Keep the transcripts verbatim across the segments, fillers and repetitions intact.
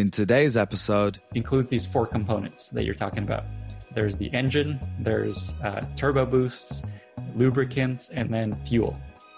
In today's episode, includes these four components that you're talking about. There's the engine, there's uh, turbo boosts, lubricants, and then fuel.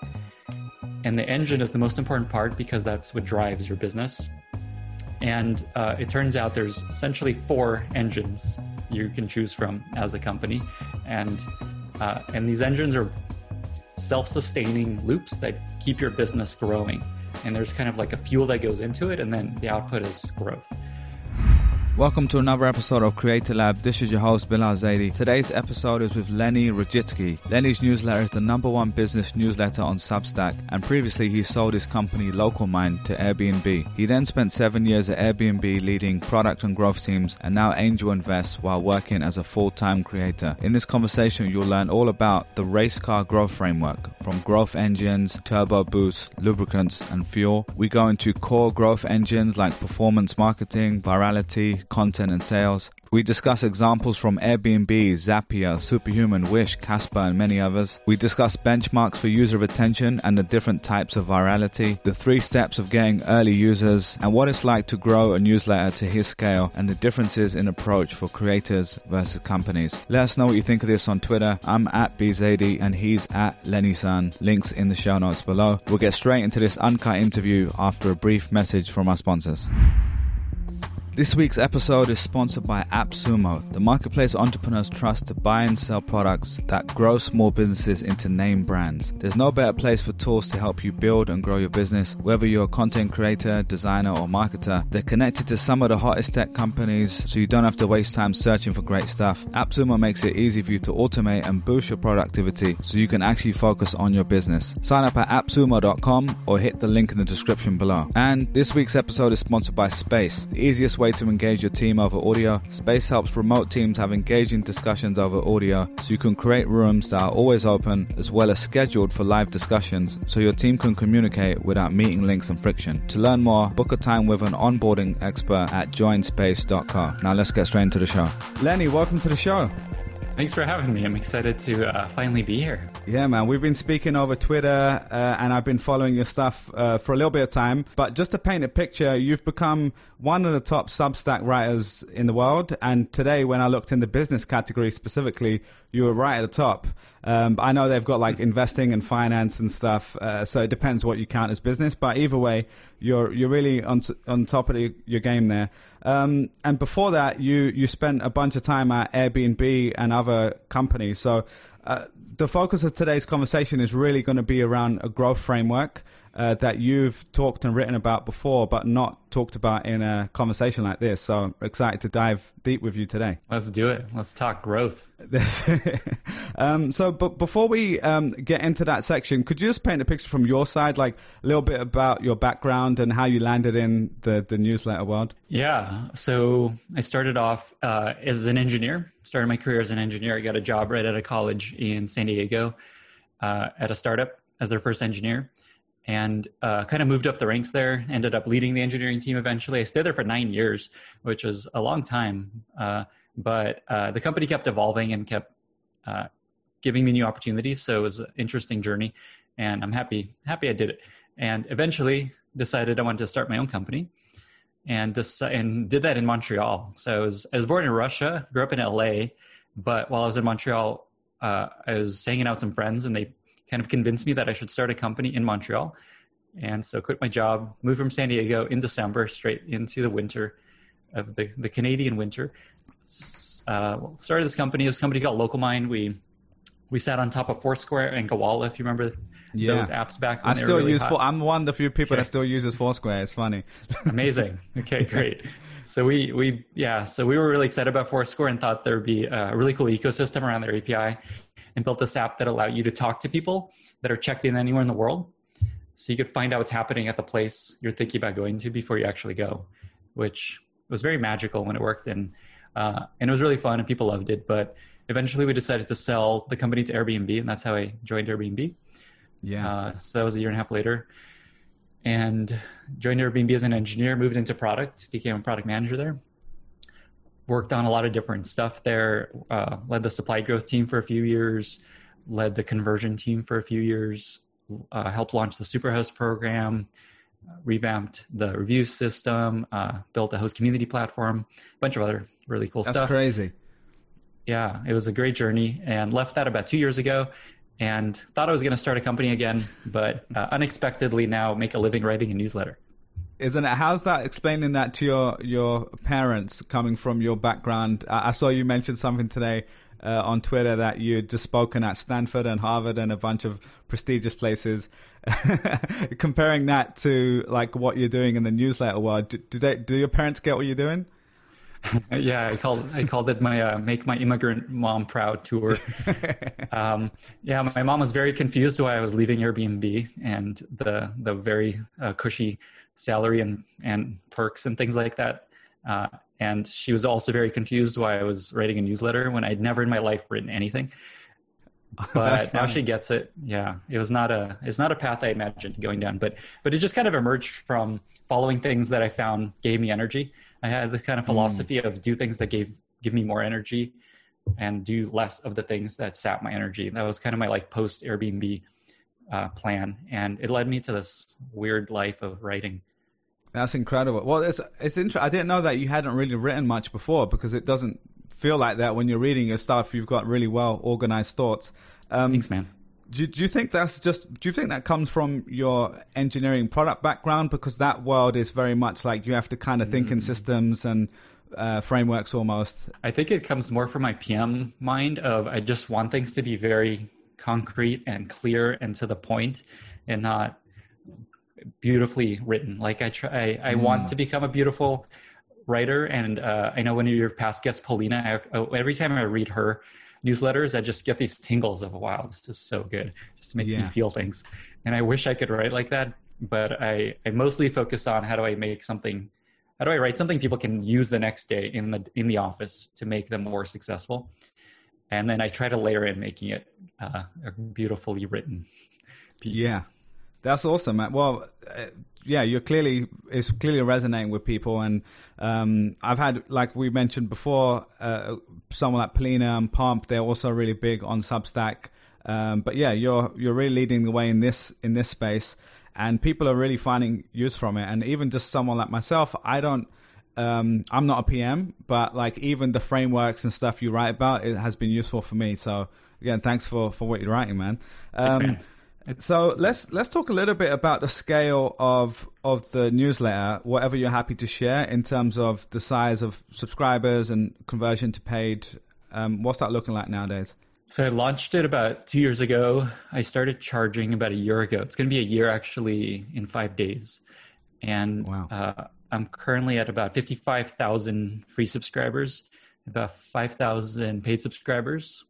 And the engine is the most important part because that's what drives your business. And uh, it turns out there's essentially four engines you can choose from as a company. And uh, and these engines are self-sustaining loops that keep your business growing. And there's kind of like a fuel that goes into it, and then the output is growth. Welcome to another episode of Creator Lab. This is your host, Bilal Zaidi. Today's episode is with Lenny Rajitsky. Lenny's newsletter is the number one business newsletter on Substack, and previously he sold his company LocalMind to Airbnb. He then spent seven years at Airbnb leading product and growth teams, and now angel invests while working as a full-time creator. In this conversation, you'll learn all about the race car growth framework, from growth engines, turbo boosts, lubricants, and fuel. We go into core growth engines like performance marketing, virality, content and sales. We discuss examples from Airbnb, Zapier, Superhuman, Wish, Casper, and many others. We discuss benchmarks for user retention and the different types of virality, the three steps of getting early users, and what it's like to grow a newsletter to his scale, and the differences in approach for creators versus companies. Let us know what you think of this on Twitter. I'm at Bzadi and he's at Lenny-san. Links in the show notes below. We'll get straight into this uncut interview after a brief message from our sponsors. This week's episode is sponsored by AppSumo, the marketplace entrepreneurs trust to buy and sell products that grow small businesses into name brands. There's no better place for tools to help you build and grow your business. Whether you're a content creator, designer, or marketer, they're connected to some of the hottest tech companies, so you don't have to waste time searching for great stuff. AppSumo makes it easy for you to automate and boost your productivity so you can actually focus on your business. Sign up at appsumo dot com or hit the link in the description below. And this week's episode is sponsored by Space, the easiest way to engage your team over audio. Space helps remote teams have engaging discussions over audio, so you can create rooms that are always open as well as scheduled for live discussions, so your team can communicate without meeting links and friction. To learn more, book a time with an onboarding expert at join space dot co. Now let's get straight into the show. Lenny, welcome to the show. Thanks for having me. I'm excited to uh, finally be here. Yeah, man. We've been speaking over Twitter uh, and I've been following your stuff uh, for a little bit of time. But just to paint a picture, you've become one of the top Substack writers in the world. And today, when I looked in the business category specifically, you were right at the top. Um, I know they've got like investing and finance and stuff. Uh, so it depends what you count as business. But either way, you're you're really on on top of the, your game there. Um, and before that, you, you spent a bunch of time at Airbnb and other companies. So uh, the focus of today's conversation is really going to be around a growth framework uh, that you've talked and written about before, but not talked about in a conversation like this. So I'm excited to dive deep with you today. Let's do it. Let's talk growth. um, so but before we um, get into that section, could you just paint a picture from your side, like a little bit about your background and how you landed in the, the newsletter world? Yeah. So I started off uh, as an engineer, started my career as an engineer. I got a job right out of college in San Diego uh, at a startup as their first engineer. And uh, kind of moved up the ranks there, ended up leading the engineering team eventually. I stayed there for nine years, which was a long time. Uh, but uh, the company kept evolving and kept uh, giving me new opportunities. So it was an interesting journey. And I'm happy, happy I did it. And eventually decided I wanted to start my own company. And, this, and did that in Montreal. So I was, I was born in Russia, grew up in L A. But while I was in Montreal, uh, I was hanging out with some friends and they kind of convinced me that I should start a company in Montreal. And so quit my job, moved from San Diego in December straight into the winter of the, the Canadian winter. Uh, started this company. It was a company called LocalMind. We we sat on top of Foursquare and Gowalla, if you remember yeah. those apps back when I they still were really use hot. For, I'm one of the few people okay. that still uses Foursquare. It's funny. Amazing. Okay, great. So we, we, yeah, so we were really excited about Foursquare and thought there would be a really cool ecosystem around their A P I, and built this app that allowed you to talk to people that are checked in anywhere in the world. So you could find out what's happening at the place you're thinking about going to before you actually go, which was very magical when it worked. And, uh, and it was really fun and people loved it. But eventually we decided to sell the company to Airbnb, and that's how I joined Airbnb. Yeah. Uh, so that was a year and a half later. And joined Airbnb as an engineer, moved into product, became a product manager there. Worked on a lot of different stuff there, uh, led the supply growth team for a few years, led the conversion team for a few years, uh, helped launch the Superhost program, revamped the review system, uh, built a host community platform, a bunch of other really cool That's stuff. That's crazy. Yeah, it was a great journey, and left that about two years ago, and thought I was going to start a company again, but uh, unexpectedly now make a living writing a newsletter. Isn't it? How's that explaining that to your, your parents coming from your background? I, I saw you mention something today uh, on Twitter that you'd just spoken at Stanford and Harvard and a bunch of prestigious places. Comparing that to like what you're doing in the newsletter world, do, do, they, do your parents get what you're doing? Yeah, I called I called it my uh, "Make My Immigrant Mom Proud" tour. um, yeah, my mom was very confused why I was leaving Airbnb and the the very uh, cushy salary and and perks and things like that. Uh, and she was also very confused why I was writing a newsletter when I'd never in my life written anything. But now she gets it. Yeah, it was not a it's not a path I imagined going down, but but it just kind of emerged from following things that I found gave me energy. I had this kind of philosophy mm. of do things that gave give me more energy and do less of the things that sap my energy. That was kind of my like post Airbnb uh, plan, and it led me to this weird life of writing. That's incredible. Well, it's it's interesting. I didn't know that you hadn't really written much before, because it doesn't feel like that when you're reading your stuff. You've got really well organized thoughts. Um, Thanks, man. Do, do you think that's just, do you think that comes from your engineering product background? Because that world is very much like you have to kind of think mm. in systems and uh, frameworks almost. I think it comes more from my P M mind of I just want things to be very concrete and clear and to the point and not beautifully written. Like I try, I, I mm. want to become a beautiful writer. And uh, I know one of your past guests, Paulina, I, every time I read her newsletters, I just get these tingles of, wow, this is so good. Just makes yeah. me feel things. And I wish I could write like that, but I, I mostly focus on how do I make something, how do I write something people can use the next day in the in the office to make them more successful. And then I try to layer in making it uh, a beautifully written piece. Yeah, that's awesome, man. Well, uh, yeah, you're clearly, it's clearly resonating with people. And um, I've had, like we mentioned before, uh, someone like Polina and Pomp, they're also really big on Substack. Um, but yeah, you're you're really leading the way in this in this space, and people are really finding use from it. And even just someone like myself, I don't, um, I'm not a P M, but like even the frameworks and stuff you write about, it has been useful for me. So again, thanks for, for what you're writing, man. Um, thanks, man. So let's let's talk a little bit about the scale of of the newsletter, whatever you're happy to share in terms of the size of subscribers and conversion to paid. Um, what's that looking like nowadays? So I launched it about two years ago. I started charging about a year ago. It's going to be a year actually in five days. And wow. uh, I'm currently at about fifty-five thousand free subscribers, about five thousand paid subscribers.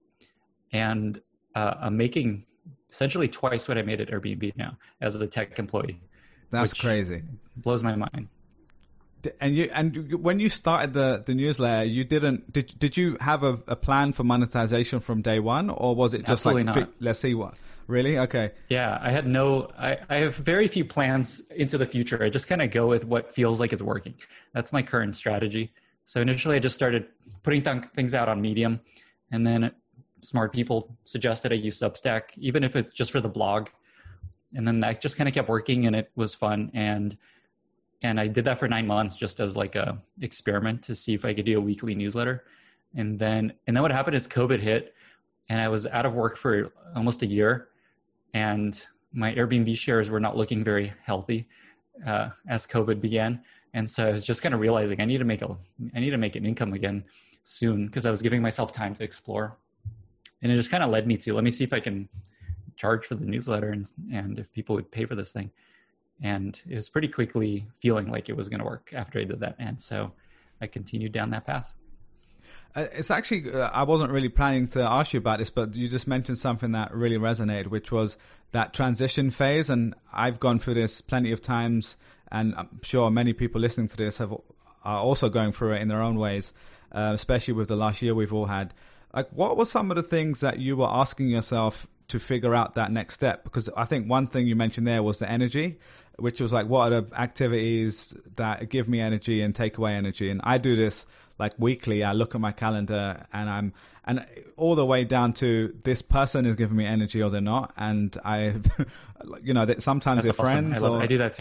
And uh, I'm making essentially twice what I made at Airbnb now as a tech employee. That's crazy. Blows my mind. And you and when you started the, the newsletter, you didn't did did you have a, a plan for monetization from day one, or was it just Absolutely like not. Let's see what really okay? Yeah, I had no. I, I have very few plans into the future. I just kind of go with what feels like it's working. That's my current strategy. So initially, I just started putting th- things out on Medium, and then smart people suggested I use Substack, even if it's just for the blog. And then that just kind of kept working, and it was fun. And and I did that for nine months just as like a experiment to see if I could do a weekly newsletter. And then and then what happened is COVID hit, and I was out of work for almost a year, and my Airbnb shares were not looking very healthy uh, as COVID began. And so I was just kind of realizing I need to make a I need to make an income again soon, because I was giving myself time to explore. And it just kind of led me to, let me see if I can charge for the newsletter and, and if people would pay for this thing. And it was pretty quickly feeling like it was going to work after I did that. And so I continued down that path. Uh, it's actually, uh, I wasn't really planning to ask you about this, but you just mentioned something that really resonated, which was that transition phase. And I've gone through this plenty of times, and I'm sure many people listening to this have are also going through it in their own ways, uh, especially with the last year we've all had. Like, what were some of the things that you were asking yourself to figure out that next step? Because I think one thing you mentioned there was the energy, which was like, what are the activities that give me energy and take away energy? And I do this like weekly. I look at my calendar, and I'm, and all the way down to this person is giving me energy or they're not. And I, you know, that sometimes That's they're awesome. friends. I, love, or, I do that too.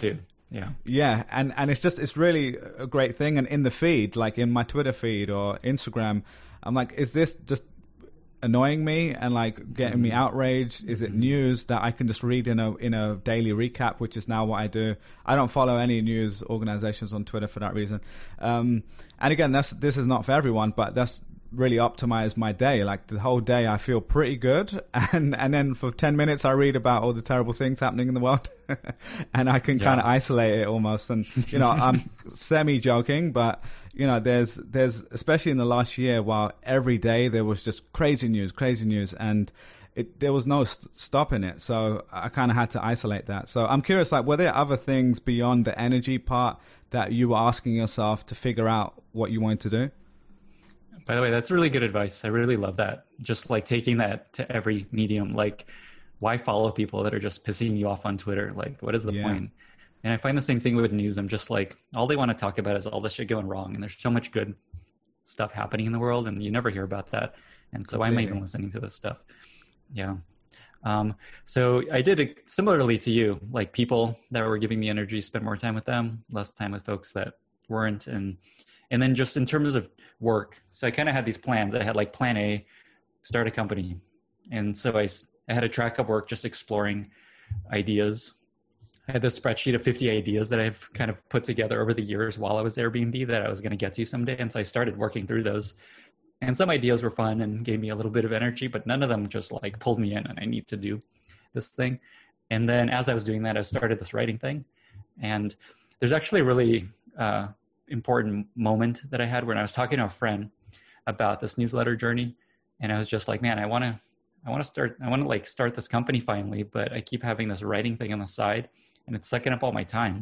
Yeah. Yeah. And, and it's just, it's really a great thing. And in the feed, like in my Twitter feed or Instagram, I'm like, is this just annoying me and like getting me outraged? Is it news that I can just read in a in a daily recap, which is now what I do? I don't follow any news organizations on Twitter for that reason. Um, and again, that's this is not for everyone, but that's really optimized my day. Like the whole day I feel pretty good, and and then for ten minutes I read about all the terrible things happening in the world and I can yeah. kind of isolate it almost. And you know, I'm semi joking, but you know, there's there's especially in the last year, while every day there was just crazy news crazy news and it, there was no st- stopping it, so I kind of had to isolate that. So I'm curious, like, were there other things beyond the energy part that you were asking yourself to figure out what you wanted to do? By the way, that's really good advice. I really love that. Just like taking that to every medium. Like, why follow people that are just pissing you off on Twitter? Like, what is the yeah. point? And I find the same thing with news. I'm just like, all they want to talk about is all this shit going wrong. And there's so much good stuff happening in the world, and you never hear about that. And so why am I even listening to this stuff? Yeah. Um, so I did it similarly to you. Like, people that were giving me energy, spent more time with them, less time with folks that weren't. And And then just in terms of work, so I kind of had these plans. I had like plan A, start a company. And so I, I had a track of work just exploring ideas. I had this spreadsheet of fifty ideas that I've kind of put together over the years while I was Airbnb that I was going to get to someday. And so I started working through those. And some ideas were fun and gave me a little bit of energy, but none of them just like pulled me in and I need to do this thing. And then as I was doing that, I started this writing thing. And there's actually a really uh, important moment that I had when I was talking to a friend about this newsletter journey. And I was just like, man, I want to, I want to start, I want to like start this company finally, but I keep having this writing thing on the side and it's sucking up all my time.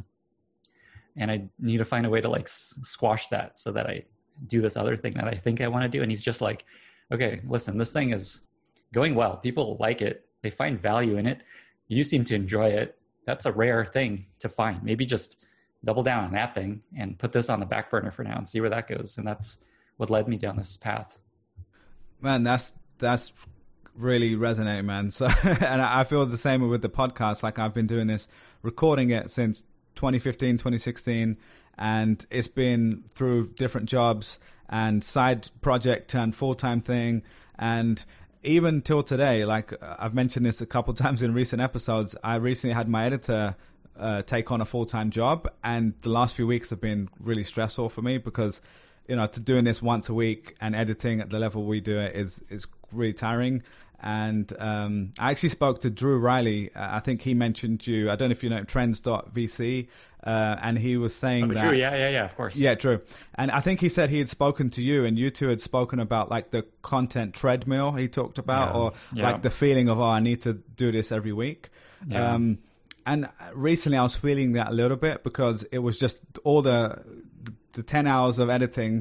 And I need to find a way to like s- squash that so that I do this other thing that I think I want to do. And he's just like, okay, listen, this thing is going well. People like it. They find value in it. You seem to enjoy it. That's a rare thing to find. Maybe just double down on that thing and put this on the back burner for now and see where that goes. And that's what led me down this path. Man, that's, that's really resonating, man. So, and I feel the same with the podcast. Like I've been doing this, recording it since twenty fifteen, twenty sixteen, and it's been through different jobs and side project turned full-time thing. And even till today, like I've mentioned this a couple of times in recent episodes, I recently had my editor uh, take on a full-time job. And the last few weeks have been really stressful for me because, you know, to doing this once a week and editing at the level we do it is, is really tiring. And um, I actually spoke to Drew Riley. Uh, I think he mentioned you. I don't know if you know trends dot v c. Uh, and he was saying oh, that... Drew, yeah, yeah, yeah, of course. Yeah, Drew. And I think he said he had spoken to you and you two had spoken about like the content treadmill he talked about yeah, or yeah. like the feeling of, oh, I need to do this every week. Yeah. Um, and recently I was feeling that a little bit because it was just all the... the ten hours of editing,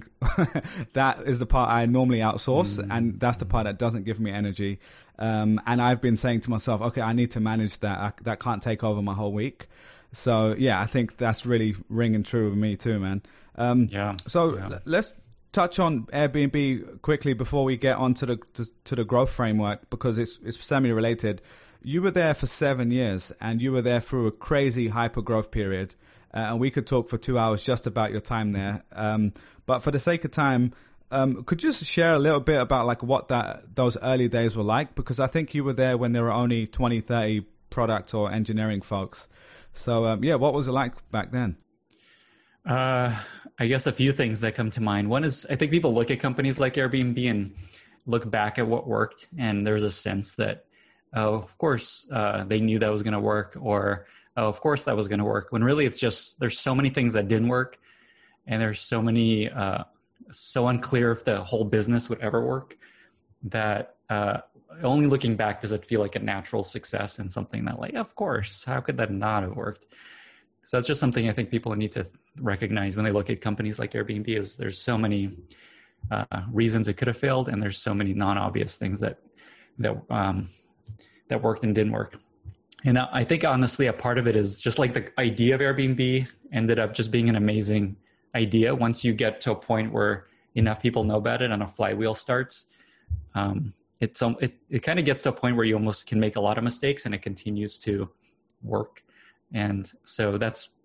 that is the part I normally outsource. Mm. And that's the part that doesn't give me energy. Um, and I've been saying to myself, okay, I need to manage that. I, that can't take over my whole week. So yeah, I think that's really ringing true with me too, man. Um, yeah. So yeah. L- let's touch on Airbnb quickly before we get on to the, to, to the growth framework, because it's, it's semi-related. You were there for seven years and you were there through a crazy hyper growth period. Uh, and we could talk for two hours just about your time there. Um, but for the sake of time, um, could you just share a little bit about like what that those early days were like? Because I think you were there when there were only twenty, thirty product or engineering folks. So um, yeah, what was it like back then? Uh, I guess a few things that come to mind. One is I think people look at companies like Airbnb and look back at what worked. And there's a sense that, oh, of course, uh, they knew that was going to work, or oh, of course that was going to work, when really it's just there's so many things that didn't work, and there's so many uh, so unclear if the whole business would ever work that uh, only looking back does it feel like a natural success and something that like, of course, how could that not have worked? So that's just something I think people need to recognize when they look at companies like Airbnb is there's so many uh, reasons it could have failed, and there's so many non-obvious things that that um, that worked and didn't work. And I think, honestly, a part of it is just like the idea of Airbnb ended up just being an amazing idea. Once you get to a point where enough people know about it and a flywheel starts, um, it's, um, it, it kind of gets to a point where you almost can make a lot of mistakes and it continues to work. And so that's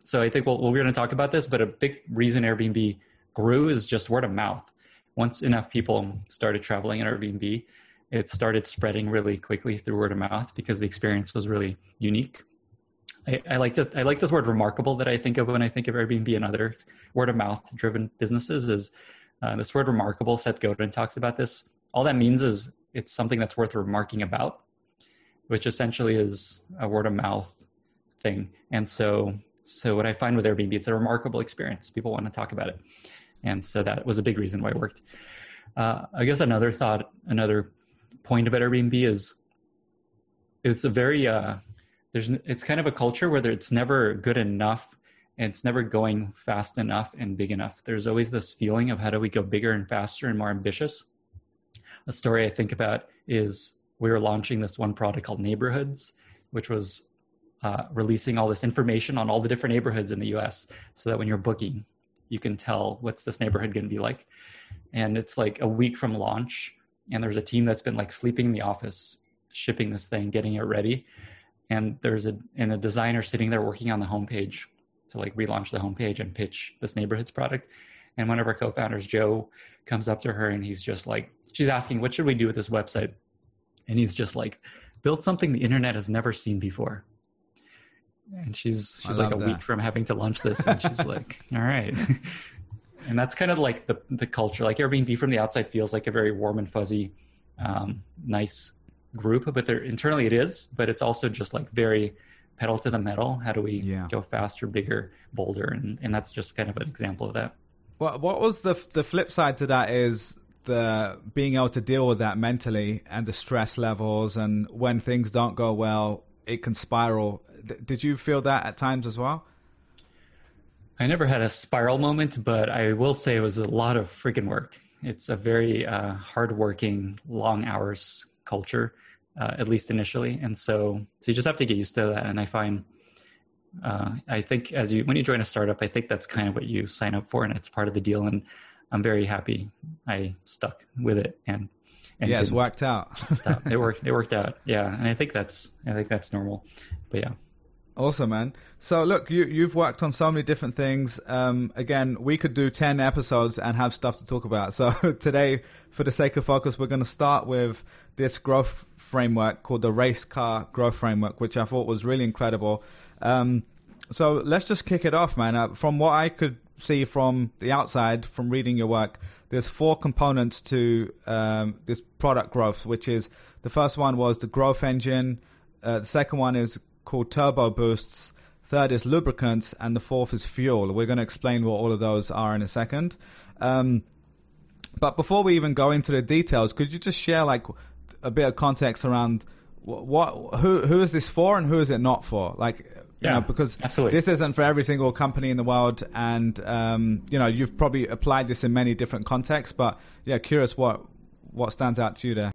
So I think we'll, we're going to talk about this, but a big reason Airbnb grew is just word of mouth. Once enough people started traveling in Airbnb, it started spreading really quickly through word of mouth because the experience was really unique. I, I like to I like this word remarkable that I think of when I think of Airbnb and other word of mouth driven businesses is uh, this word remarkable. Seth Godin talks about this. All that means is it's something that's worth remarking about, which essentially is a word of mouth thing. And so so what I find with Airbnb, it's a remarkable experience. People want to talk about it. And so that was a big reason why it worked. Uh, I guess another thought, another point about Airbnb is it's a very, uh, there's, it's kind of a culture where it's never good enough and it's never going fast enough and big enough. There's always this feeling of how do we go bigger and faster and more ambitious. A story I think about is we were launching this one product called Neighborhoods, which was uh, releasing all this information on all the different neighborhoods in the U S so that when you're booking, you can tell what's this neighborhood going to be like. And it's like a week from launch. And there's a team that's been like sleeping in the office, shipping this thing, getting it ready. And there's a, and a designer sitting there working on the homepage to like relaunch the homepage and pitch this Neighborhoods product. And one of our co-founders, Joe, comes up to her and he's just like, she's asking, what should we do with this website? And he's just like, build something the internet has never seen before. And she's she's like a that. week from having to launch this, and she's like, all right. And that's kind of like the the culture. Like Airbnb from the outside feels like a very warm and fuzzy, um, nice group, but there internally it is, but it's also just like very pedal to the metal. How do we yeah. go faster, bigger, bolder? And and that's just kind of an example of that. Well, what was the the flip side to that is the being able to deal with that mentally and the stress levels, and when things don't go well, it can spiral. D- did you feel that at times as well? I never had a spiral moment, but I will say it was a lot of freaking work. It's a very uh, hardworking, long hours culture, uh, at least initially. And so, so you just have to get used to that. And I find, uh, I think as you, when you join a startup, I think that's kind of what you sign up for, and it's part of the deal. And I'm very happy I stuck with it. And, and yeah, it's worked out. Stop. It worked. It worked out. Yeah. And I think that's, I think that's normal, but yeah. Awesome, man. So look, you, you've worked on so many different things. Um, again, we could do ten episodes and have stuff to talk about. So today, for the sake of focus, we're going to start with this growth framework called the Race Car Growth Framework, which I thought was really incredible. Um, so let's just kick it off, man. Uh, from what I could see from the outside, from reading your work, there's four components to um, this product growth, which is the first one was the growth engine. Uh, the second one is called turbo boosts. Third is lubricants, and the fourth is fuel. We're going to explain what all of those are in a second. Um, but before we even go into the details, could you just share like a bit of context around what, what who who is this for and who is it not for? Like, you yeah, know, because absolutely. This isn't for every single company in the world, and um, you know, you've probably applied this in many different contexts. But yeah, curious what what stands out to you there.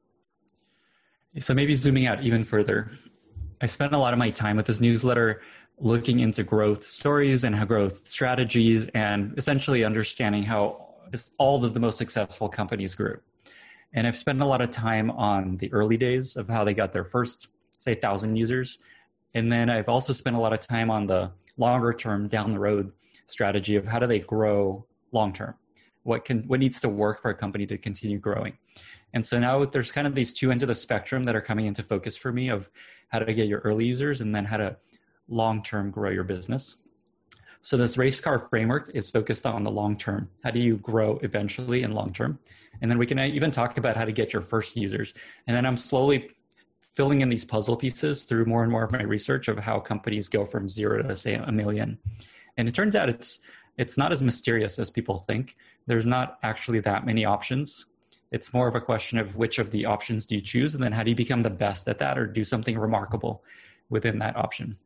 So maybe zooming out even further. I spent a lot of my time with this newsletter looking into growth stories and how growth strategies and essentially understanding how all of the most successful companies grew. And I've spent a lot of time on the early days of how they got their first, say, one thousand users. And then I've also spent a lot of time on the longer term, down the road strategy of how do they grow long term? What can what needs to work for a company to continue growing? And so now there's kind of these two ends of the spectrum that are coming into focus for me of how to get your early users and then how to long-term grow your business. So this race car framework is focused on the long-term. How do you grow eventually and long-term? And then we can even talk about how to get your first users. And then I'm slowly filling in these puzzle pieces through more and more of my research of how companies go from zero to, say, a million. And it turns out it's it's not as mysterious as people think. There's not actually that many options. It's more of a question of which of the options do you choose, and then how do you become the best at that or do something remarkable within that option.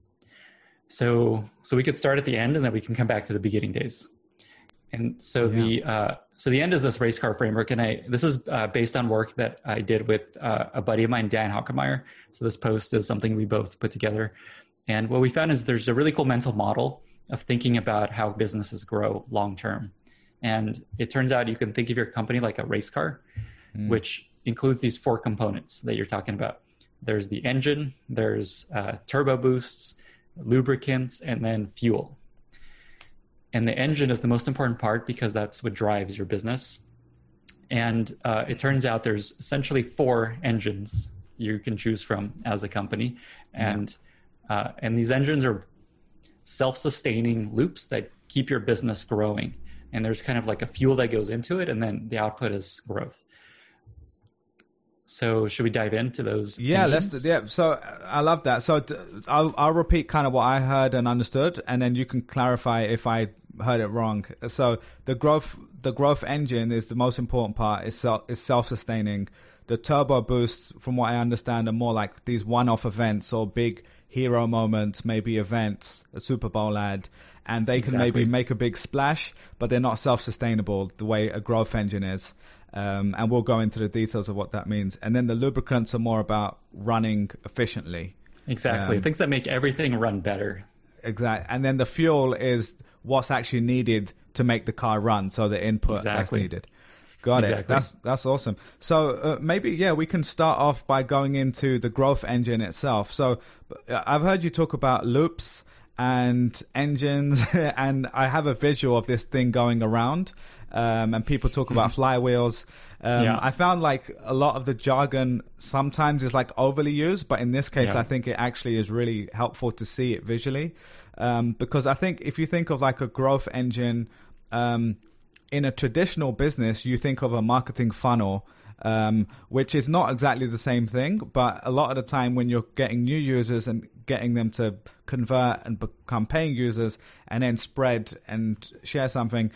So so we could start at the end, and then we can come back to the beginning days. And so yeah. the uh, so the end is this race car framework, and I this is uh, based on work that I did with uh, a buddy of mine, Dan Hockemeyer. So this post is something we both put together. And what we found is there's a really cool mental model of thinking about how businesses grow long term. And it turns out you can think of your company like a race car, mm. which includes these four components that you're talking about. There's the engine, there's uh, turbo boosts, lubricants, and then fuel. And the engine is the most important part because that's what drives your business. And uh, it turns out there's essentially four engines you can choose from as a company. And yeah. uh, and these engines are self-sustaining loops that keep your business growing. And there's kind of like a fuel that goes into it, and then the output is growth. So should we dive into those? Yeah, engines? let's. Yeah, so I love that. So t- I'll, I'll repeat kind of what I heard and understood, and then you can clarify if I heard it wrong. So the growth, the growth engine is the most important part. It's self, it's self-sustaining. The turbo boosts, from what I understand, are more like these one-off events or big hero moments, maybe events, a Super Bowl ad, and they can exactly. maybe make a big splash, but they're not self-sustainable the way a growth engine is. Um, and we'll go into the details of what that means. And then the lubricants are more about running efficiently. Exactly. Um, Things that make everything run better. Exactly. And then the fuel is what's actually needed to make the car run. So the input exactly. that's needed. Got exactly. it. That's that's awesome. So uh, maybe, yeah, we can start off by going into the growth engine itself. So uh, I've heard you talk about loops and engines, and I have a visual of this thing going around. Um, and people talk about flywheels. Um, yeah. I found like a lot of the jargon sometimes is like overly used, but in this case, yeah. I think it actually is really helpful to see it visually. Um, because I think if you think of like a growth engine, um, in a traditional business, you think of a marketing funnel, um, which is not exactly the same thing. But a lot of the time when you're getting new users and getting them to convert and become paying users and then spread and share something,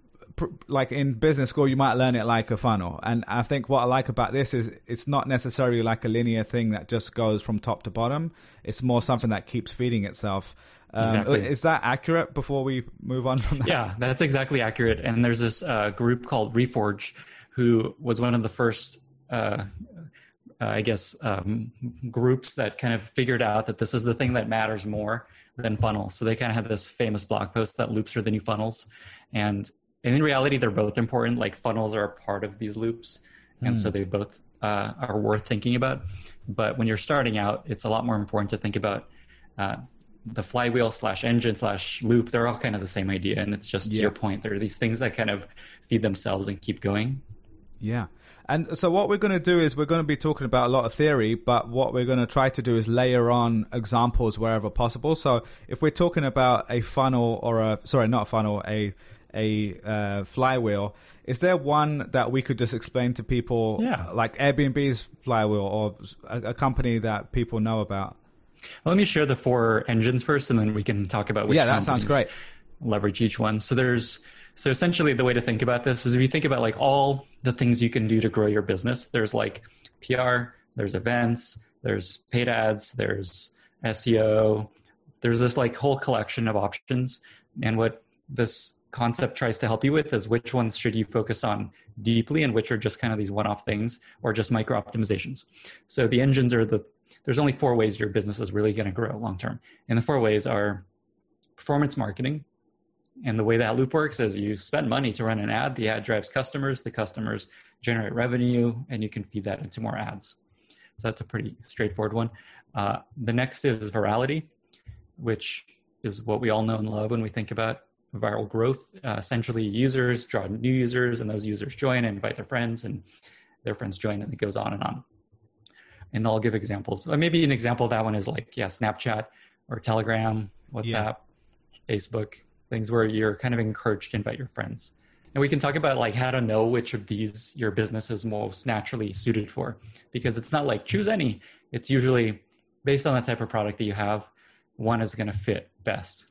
like in business school, you might learn it like a funnel. And I think what I like about this is it's not necessarily like a linear thing that just goes from top to bottom. It's more something that keeps feeding itself. Um, exactly. Is that accurate before we move on from that? Yeah, that's exactly accurate. And there's this uh, group called Reforge, who was one of the first, uh, uh, I guess, um, groups that kind of figured out that this is the thing that matters more than funnels. So they kind of had this famous blog post that loops are the new funnels. And And in reality, they're both important. Like funnels are a part of these loops. And mm. so they both uh, are worth thinking about. But when you're starting out, it's a lot more important to think about uh, the flywheel slash engine slash loop. They're all kind of the same idea. And it's just yeah. to your point, there are these things that kind of feed themselves and keep going. Yeah. And so what we're going to do is we're going to be talking about a lot of theory, but what we're going to try to do is layer on examples wherever possible. So if we're talking about a funnel or a, sorry, not a funnel, a a uh, flywheel, is there one that we could just explain to people, yeah. like Airbnb's flywheel or a, a company that people know about? Well, let me share the four engines first, and then we can talk about which yeah, that sounds great. Leverage each one. So there's so essentially the way to think about this is if you think about like all the things you can do to grow your business, there's like P R, there's events, there's paid ads, there's S E O, there's this like whole collection of options. And what this concept tries to help you with is which ones should you focus on deeply and which are just kind of these one-off things or just micro optimizations. So the engines are the, there's only four ways your business is really going to grow long-term. And the four ways are performance marketing. And the way that loop works is you spend money to run an ad, the ad drives customers, the customers generate revenue, and you can feed that into more ads. So that's a pretty straightforward one. Uh, the next is virality, which is what we all know and love when we think about viral growth. Uh, essentially, users draw new users, and those users join and invite their friends, and their friends join, and it goes on and on. And I'll give examples. Maybe an example of that one is like, yeah, Snapchat or Telegram, WhatsApp, yeah. Facebook, things where you're kind of encouraged to invite your friends. And we can talk about like how to know which of these your business is most naturally suited for, because it's not like choose any. It's usually based on the type of product that you have, one is going to fit best.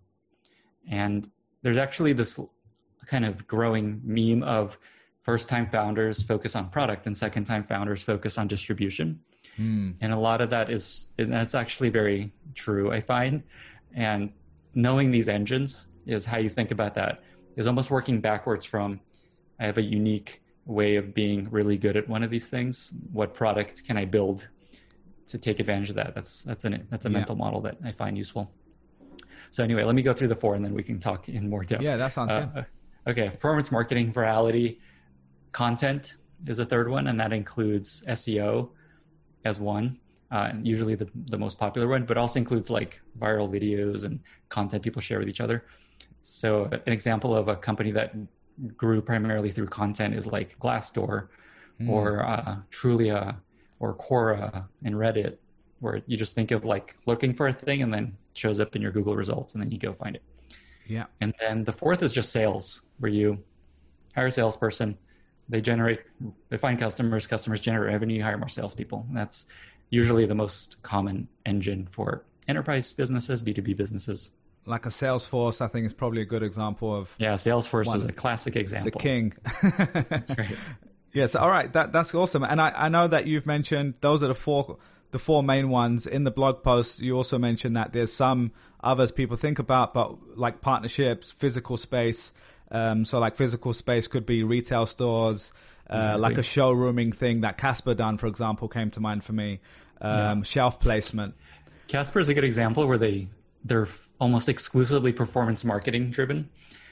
And there's actually this kind of growing meme of first-time founders focus on product and second-time founders focus on distribution. Mm. And a lot of that is, and that's actually very true, I find. And knowing these engines is how you think about that, is almost working backwards from, I have a unique way of being really good at one of these things. What product can I build to take advantage of that? That's that's an that's a yeah. mental model that I find useful. So anyway, let me go through the four and then we can talk in more depth. Yeah, that sounds uh, good. Okay, performance marketing, virality, content is a third one, and that includes S E O as one, uh, usually the, the most popular one, but also includes like viral videos and content people share with each other. So an example of a company that grew primarily through content is like Glassdoor mm. or uh, Trulia or Quora and Reddit, where you just think of like looking for a thing and then it shows up in your Google results and then you go find it. Yeah. And then the fourth is just sales, where you hire a salesperson, they generate, they find customers, customers generate revenue, you hire more salespeople. And that's usually the most common engine for enterprise businesses, B two B businesses. Like a Salesforce, I think is probably a good example of. Yeah, Salesforce one, is a classic example. The king. That's right. Yes, all right, that that's awesome. And I, I know that you've mentioned those are the four the four main ones. In the blog post, you also mentioned that there's some others people think about, but like partnerships, physical space. Um, so like physical space could be retail stores, uh, exactly. like a showrooming thing that Casper done, for example, came to mind for me. Um, yeah. Shelf placement. Casper is a good example where they, they're almost exclusively performance marketing driven.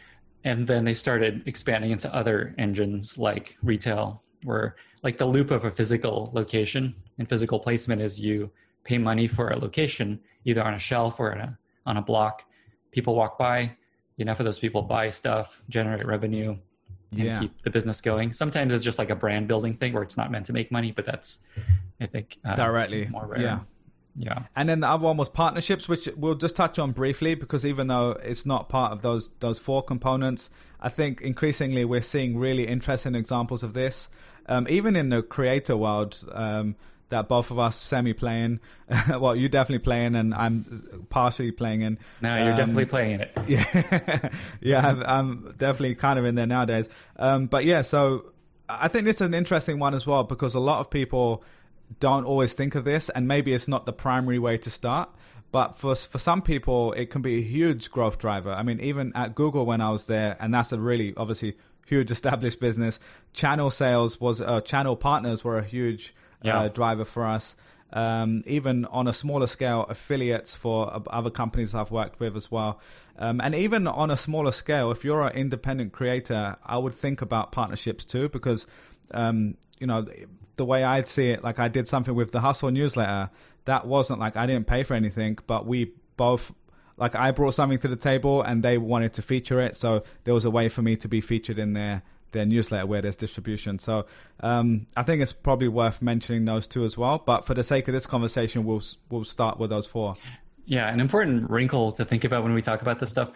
And then they started expanding into other engines like retail, where like the loop of a physical location and physical placement is you pay money for a location, either on a shelf or on a, on a block. People walk by, enough of those people buy stuff, generate revenue, and yeah. keep the business going. Sometimes it's just like a brand building thing where it's not meant to make money, but that's, I think, uh, directly more rare. Yeah. Yeah. And then the other one was partnerships, which we'll just touch on briefly, because even though it's not part of those those four components, I think increasingly we're seeing really interesting examples of this. Um, even in the creator world, um, that both of us semi-play in. Well, you definitely play in, and I'm partially playing in. No, you're um, definitely playing in it. Yeah, yeah, I'm, I'm definitely kind of in there nowadays. Um, but yeah, so I think it's an interesting one as well, because a lot of people don't always think of this, and maybe it's not the primary way to start, but for for some people it can be a huge growth driver. I mean, even at Google when I was there, and that's a really obviously huge established business, channel sales was uh, channel partners were a huge yeah. uh, driver for us. Um, even on a smaller scale, affiliates for uh, other companies I've worked with as well. Um, and even on a smaller scale, if you're an independent creator, I would think about partnerships too, because um, you know, the way I'd see it, like I did something with the Hustle newsletter, that wasn't like I didn't pay for anything, but we both, like I brought something to the table and they wanted to feature it. So there was a way for me to be featured in their, their newsletter where there's distribution. So um, I think it's probably worth mentioning those two as well. But for the sake of this conversation, we'll we'll start with those four. Yeah, an important wrinkle to think about when we talk about this stuff,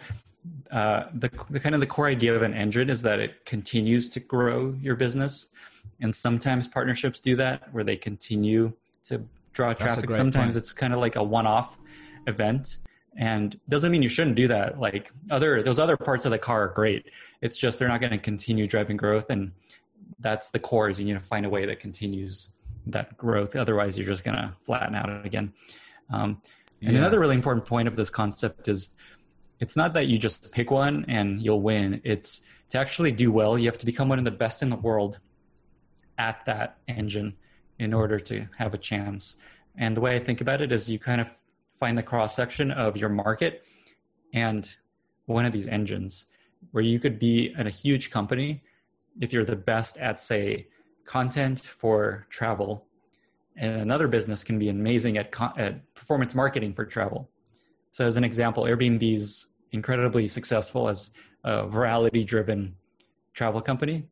uh, the, the kind of the core idea of an engine is that it continues to grow your business. And sometimes partnerships do that, where they continue to draw traffic. Sometimes point. It's kind of like a one-off event, and doesn't mean you shouldn't do that. Like other, those other parts of the car are great. It's just they're not going to continue driving growth, and that's the core. Is you need to find a way that continues that growth. Otherwise, you're just going to flatten out again. Um, and yeah. Another really important point of this concept is it's not that you just pick one and you'll win. It's to actually do well, you have to become one of the best in the world at that engine in order to have a chance. And the way I think about it is you kind of find the cross section of your market and one of these engines, where you could be at a huge company if you're the best at, say, content for travel, and another business can be amazing at, con- at performance marketing for travel. So as an example, Airbnb's incredibly successful as a virality-driven travel company.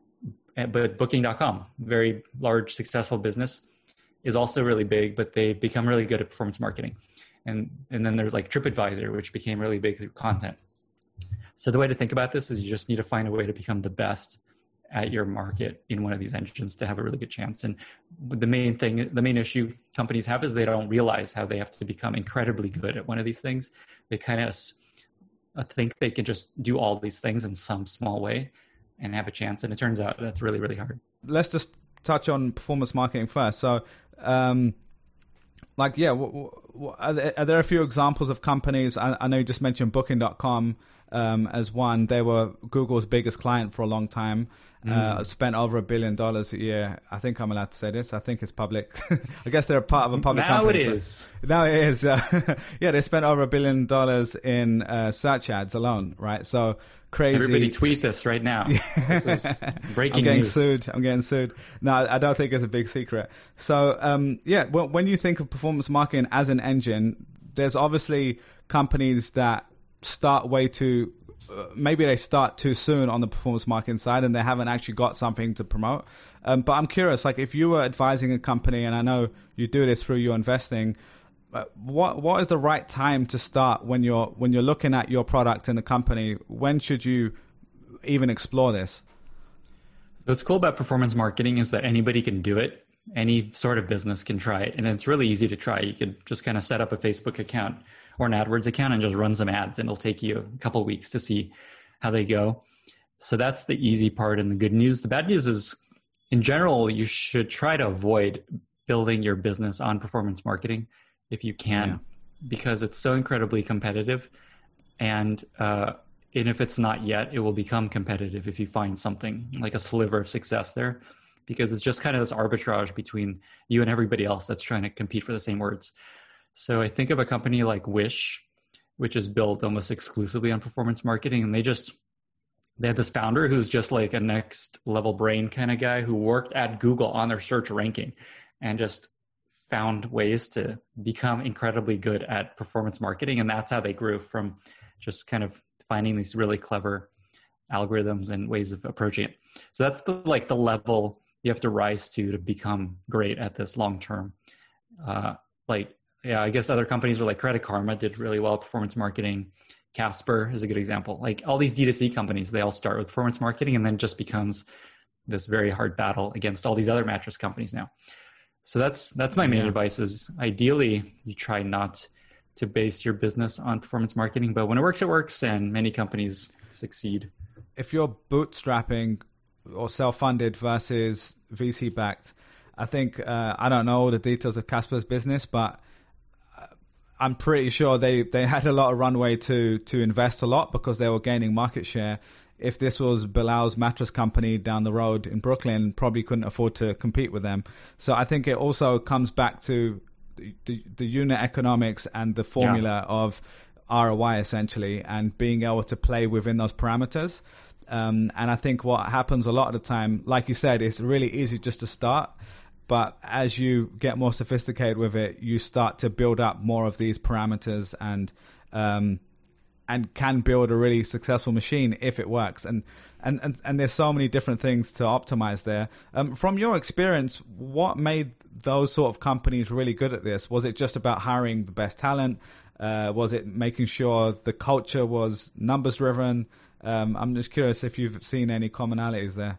But Booking dot com, very large, successful business, is also really big, but they become really good at performance marketing. And and then there's like TripAdvisor, which became really big through content. So the way to think about this is you just need to find a way to become the best at your market in one of these engines to have a really good chance. And the main thing, the main issue companies have is they don't realize how they have to become incredibly good at one of these things. They kind of think they can just do all these things in some small way and have a chance. And it turns out that's really, really hard. Let's just touch on performance marketing first. So, um, like, yeah, w- w- are, there, are there a few examples of companies? I, I know you just mentioned Booking dot com um, as one. They were Google's biggest client for a long time. Mm. Uh, spent over a billion dollars a year. I think I'm allowed to say this. I think it's public. I guess they're a part of a public now company. Now it so, is. Now it is. Uh, yeah, they spent over a billion dollars in uh, search ads alone, right? So crazy. Everybody tweet this right now. This is breaking I'm getting news. sued. I'm getting sued. No, I don't think it's a big secret. So, um, yeah, well, when you think of performance marketing as an engine, there's obviously companies that start way too uh, maybe they start too soon on the performance marketing side and they haven't actually got something to promote. Um, but I'm curious, like if you were advising a company, and I know you do this through your investing, uh, what what is the right time to start when you're when you're looking at your product in the company? When should you even explore this? What's cool about performance marketing is that anybody can do it. Any sort of business can try it. And it's really easy to try. You could just kind of set up a Facebook account or an AdWords account and just run some ads. And it'll take you a couple of weeks to see how they go. So that's the easy part and the good news. The bad news is, in general, you should try to avoid building your business on performance marketing if you can, yeah. because it's so incredibly competitive. And, uh, And if it's not yet, it will become competitive if you find something like a sliver of success there, because it's just kind of this arbitrage between you and everybody else that's trying to compete for the same words. So I think of a company like Wish, which is built almost exclusively on performance marketing. And they just, they had this founder who's just like a next level brain kind of guy who worked at Google on their search ranking and just found ways to become incredibly good at performance marketing. And that's how they grew, from just kind of finding these really clever algorithms and ways of approaching it. So that's the, like the level you have to rise to to become great at this long term. Uh, like, yeah, I guess other companies are like Credit Karma did really well at performance marketing. Casper is a good example. Like all these D two C companies, they all start with performance marketing and then just becomes this very hard battle against all these other mattress companies now. So that's that's my main yeah. advice is ideally you try not to base your business on performance marketing, but when it works, it works, and many companies succeed. If you're bootstrapping or self-funded versus V C-backed, I think, uh, I don't know all the details of Casper's business, but I'm pretty sure they, they had a lot of runway to to invest a lot because they were gaining market share. If this was Bilal's mattress company down the road in Brooklyn, probably couldn't afford to compete with them. So I think it also comes back to The, the unit economics and the formula yeah. of R O I essentially, and being able to play within those parameters. Um, and I think what happens a lot of the time, like you said, it's really easy just to start. But as you get more sophisticated with it, you start to build up more of these parameters and um, and can build a really successful machine if it works. And and, and, and there's so many different things to optimize there. Um, from your experience, what made those sort of companies really good at this? Was it just about hiring the best talent? Uh, was it making sure the culture was numbers driven? Um, I'm just curious if you've seen any commonalities there.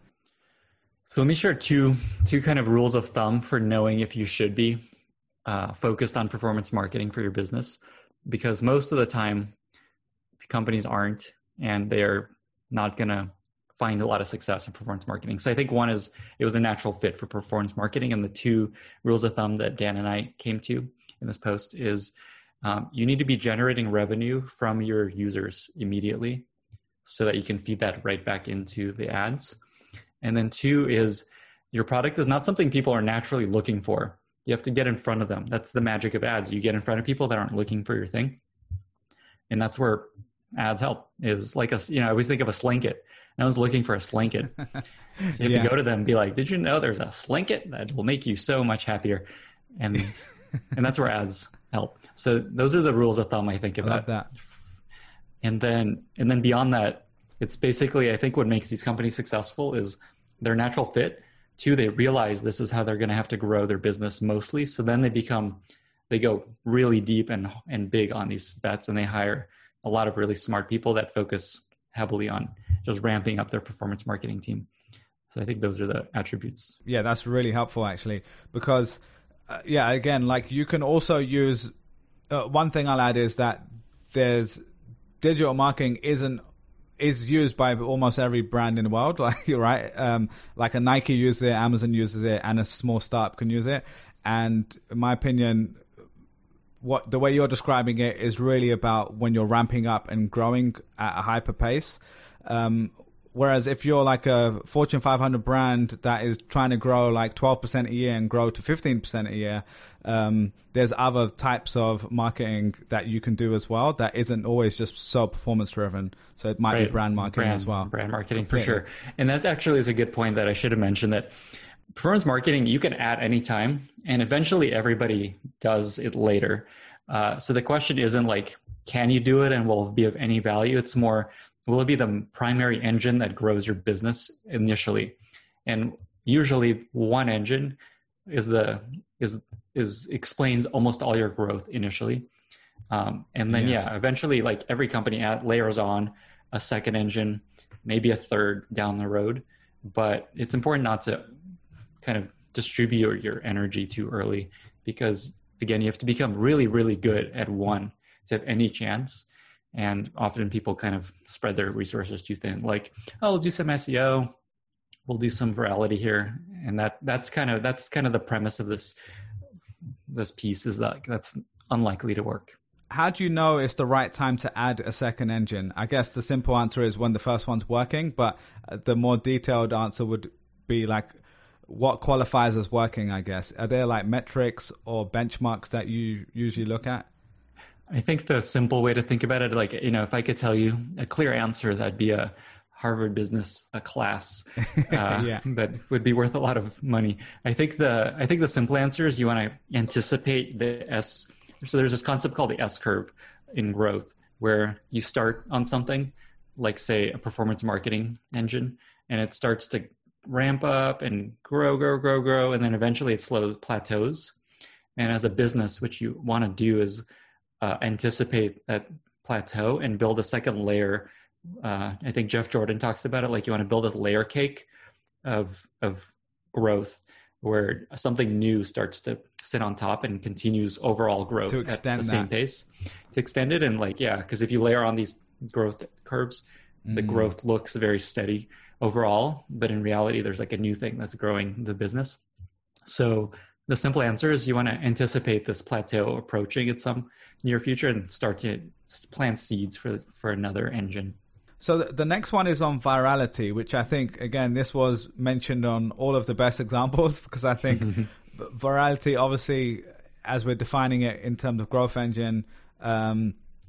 So let me share two two kind of rules of thumb for knowing if you should be uh, focused on performance marketing for your business, because most of the time companies aren't, and they're not going to find a lot of success in performance marketing. So I think one is it was a natural fit for performance marketing. And the two rules of thumb that Dan and I came to in this post is um, you need to be generating revenue from your users immediately so that you can feed that right back into the ads. And then two is your product is not something people are naturally looking for. You have to get in front of them. That's the magic of ads. You get in front of people that aren't looking for your thing. And that's where ads help, is like a, you know, I always think of a Slinket. And I was looking for a Slinket. So you have yeah. to go to them and be like, did you know there's a Slinket that will make you so much happier? And and that's where ads help. So those are the rules of thumb I think about. I love that. And then and then beyond that, it's basically, I think what makes these companies successful is their natural fit. Two, they realize this is how they're going to have to grow their business mostly. So then they become, they go really deep and and big on these bets, and they hire a lot of really smart people that focus heavily on just ramping up their performance marketing team. So I think those are the attributes. Yeah, that's really helpful actually, because uh, yeah, again, like you can also use, uh, one thing I'll add is that there's digital marketing isn't, is used by almost every brand in the world. Like you're right. Um, like a Nike uses it, Amazon uses it, and a small startup can use it. And in my opinion, what the way you're describing it is really about when you're ramping up and growing at a hyper pace. Um, whereas if you're like a Fortune five hundred brand that is trying to grow like twelve percent a year and grow to fifteen percent a year, um, there's other types of marketing that you can do as well that isn't always just so performance driven. So it might right. be brand marketing brand, as well. Brand marketing for sure. And that actually is a good point that I should have mentioned, that performance marketing you can add anytime, and eventually everybody does it later. Uh, so the question isn't like, can you do it and will it be of any value? It's more, will it be the primary engine that grows your business initially? And usually one engine is the is is explains almost all your growth initially. Um, and then yeah. yeah, eventually like every company add, layers on a second engine, maybe a third down the road. But it's important not to kind of distribute your, your energy too early, because again, you have to become really, really good at one to have any chance. And often people kind of spread their resources too thin. Like, oh, we'll do some S E O, we'll do some virality here, and that that's kind of that's kind of the premise of this this piece, is that that's unlikely to work. How do you know it's the right time to add a second engine? I guess the simple answer is when the first one's working, but the more detailed answer would be like, what qualifies as working, I guess? Are there like metrics or benchmarks that you usually look at? I think the simple way to think about it, like, you know, if I could tell you a clear answer, that'd be a Harvard business a class uh, yeah. that would be worth a lot of money. I think the I think the simple answer is you want to anticipate the S. So there's this concept called the S curve in growth, where you start on something like, say, a performance marketing engine, and it starts to ramp up and grow, grow, grow, grow, and then eventually it slows, plateaus. And as a business, what you want to do is uh, anticipate that plateau and build a second layer. Uh, I think Jeff Jordan talks about it, like you want to build a layer cake of of growth, where something new starts to sit on top and continues overall growth to at the that. same pace. To extend it, and like, yeah, because if you layer on these growth curves, mm. the growth looks very steady overall, but in reality, there's like a new thing that's growing the business. So the simple answer is you want to anticipate this plateau approaching at some near future and start to plant seeds for for another engine. So the next one is on virality, which I think, again, this was mentioned on all of the best examples, because I think virality, obviously, as we're defining it in terms of growth engine, um,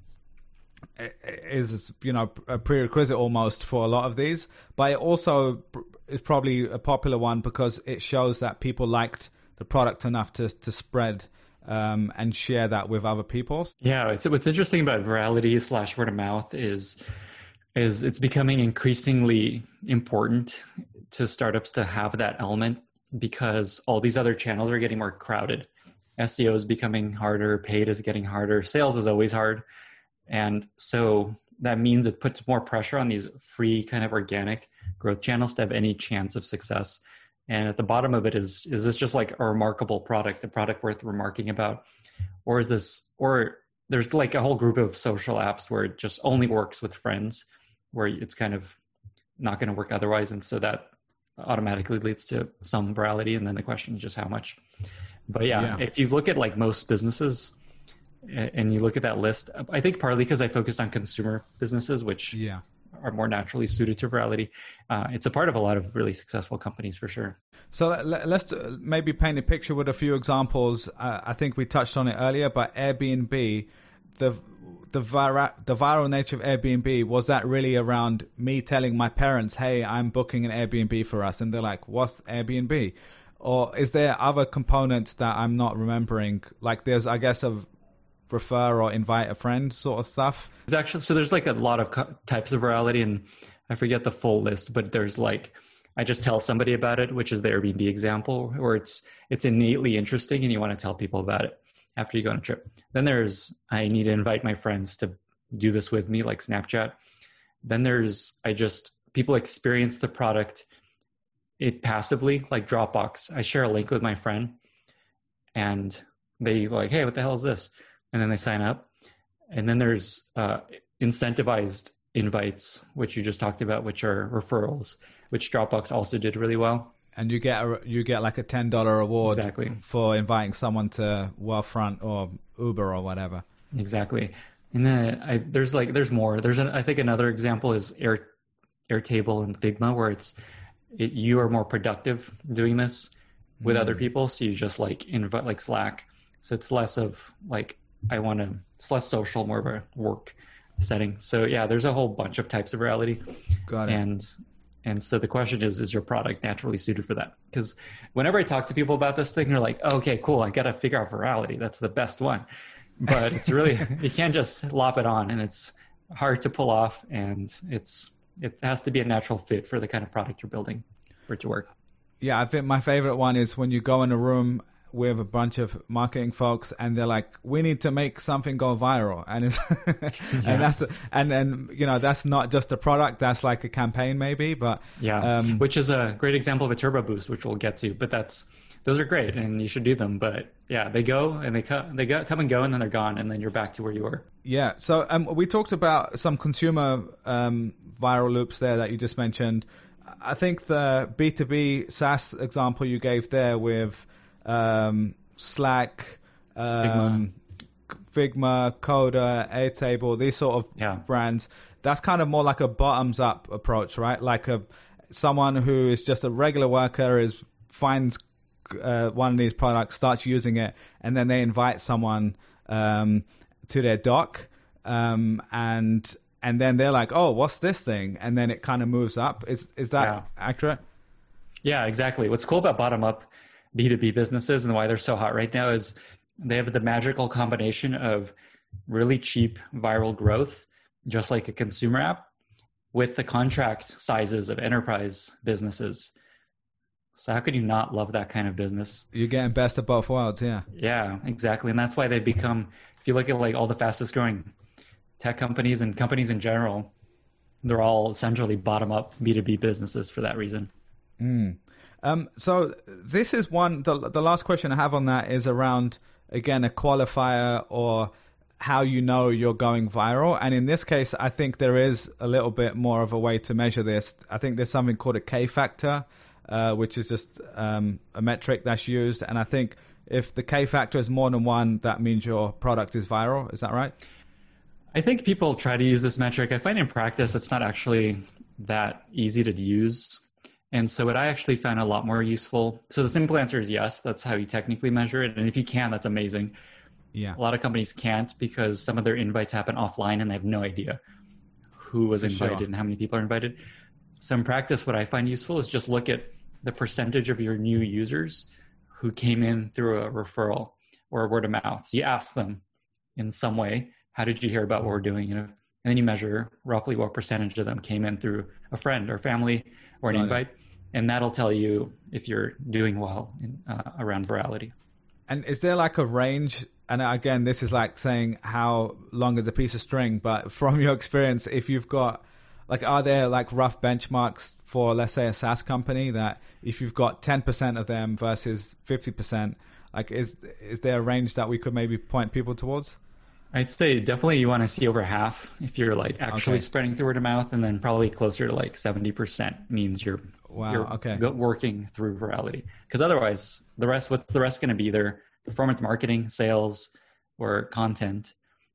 is, you know, a prerequisite almost for a lot of these. But it also is probably a popular one because it shows that people liked the product enough to, to spread um, and share that with other people. Yeah, it's, what's interesting about virality slash word of mouth is... is it's becoming increasingly important to startups to have that element, because all these other channels are getting more crowded. S E O is becoming harder, paid is getting harder, sales is always hard. And so that means it puts more pressure on these free kind of organic growth channels to have any chance of success. And at the bottom of it is, is this just like a remarkable product, a product worth remarking about? Or is this, or there's like a whole group of social apps where it just only works with friends, where it's kind of not going to work otherwise. And so that automatically leads to some virality. And then the question is just how much. But yeah, yeah. if you look at like most businesses and you look at that list, I think partly because I focused on consumer businesses, which yeah. are more naturally suited to virality. Uh, it's a part of a lot of really successful companies for sure. So let's maybe paint a picture with a few examples. Uh, I think we touched on it earlier, but Airbnb, the The, vira- the viral nature of Airbnb, was that really around me telling my parents, hey, I'm booking an Airbnb for us? And they're like, what's Airbnb? Or is there other components that I'm not remembering? Like there's, I guess, a refer or invite a friend sort of stuff. There's actually, so there's like a lot of co- types of virality, and I forget the full list, but there's like, I just tell somebody about it, which is the Airbnb example, where it's it's innately interesting and you want to tell people about it after you go on a trip. Then there's, I need to invite my friends to do this with me, like Snapchat. Then there's, I just, people experience the product it passively, like Dropbox. I share a link with my friend and they like, hey, what the hell is this? And then they sign up. And then there's uh, incentivized invites, which you just talked about, which are referrals, which Dropbox also did really well. And you get a, you get like a ten dollars reward exactly. for inviting someone to Wealthfront or Uber or whatever. Exactly. And then I, there's like, there's more. There's an, I think another example is Air, Airtable and Figma, where it's, it, you are more productive doing this with mm. other people. So you just like invite, like Slack. So it's less of like, I want to, it's less social, more of a work setting. So yeah, there's a whole bunch of types of reality. Got it. And And so the question is, is your product naturally suited for that? Because whenever I talk to people about this thing, they're like, oh, okay, cool. I got to figure out virality. That's the best one. But it's really, you can't just lop it on. And it's hard to pull off, and it's it has to be a natural fit for the kind of product you're building for it to work. Yeah, I think my favorite one is when you go in a room with a bunch of marketing folks and they're like, we need to make something go viral. And it's yeah. and that's and then you know that's not just a product, that's like a campaign maybe, but yeah, um, which is a great example of a turbo boost, which we'll get to, but that's those are great and you should do them. But yeah, they go and they come they go, come and go and then they're gone and then you're back to where you were. Yeah. So um, we talked about some consumer um, viral loops there that you just mentioned. I think the B two B SaaS example you gave there with um, Slack, um, Figma. Figma, Coda, Airtable, these sort of yeah. brands, that's kind of more like a bottoms up approach, right? Like a someone who is just a regular worker is finds uh, one of these products, starts using it, and then they invite someone um, to their dock, um, and and then they're like, oh, what's this thing? And then it kind of moves up. Is is that yeah. accurate? Yeah, exactly. What's cool about bottom up B two B businesses and why they're so hot right now is they have the magical combination of really cheap viral growth, just like a consumer app, with the contract sizes of enterprise businesses. So how could you not love that kind of business? You're getting best of both worlds, yeah. Yeah, exactly. And that's why they've become, if you look at like all the fastest growing tech companies and companies in general, they're all essentially bottom up B two B businesses for that reason. Mm. Um, so this is one, the, the last question I have on that is around, again, a qualifier or how you know you're going viral. And in this case, I think there is a little bit more of a way to measure this. I think there's something called a K factor, uh, which is just um, a metric that's used. And I think if the K factor is more than one, that means your product is viral. Is that right? I think people try to use this metric. I find in practice, it's not actually that easy to use. And so what I actually found a lot more useful. So the simple answer is yes, that's how you technically measure it. And if you can, that's amazing. Yeah. A lot of companies can't because some of their invites happen offline and they have no idea who was invited Sure. and how many people are invited. So in practice, what I find useful is just look at the percentage of your new users who came in through a referral or a word of mouth. So you ask them in some way, how did you hear about what we're doing? You know, and then you measure roughly what percentage of them came in through a friend or family or an Got invite. it. And that'll tell you if you're doing well in, uh, around virality. And is there like a range? And again, this is like saying how long is a piece of string, but from your experience, if you've got, like, are there like rough benchmarks for, let's say, a SaaS company that if you've got ten percent of them versus fifty percent, like is is there a range that we could maybe point people towards? I'd say definitely you want to see over half if you're like actually Okay. spreading through word of mouth, and then probably closer to like seventy percent means you're Wow, you're okay. go- working through virality. Because otherwise, the rest, what's the rest going to be? Either performance marketing, sales, or content,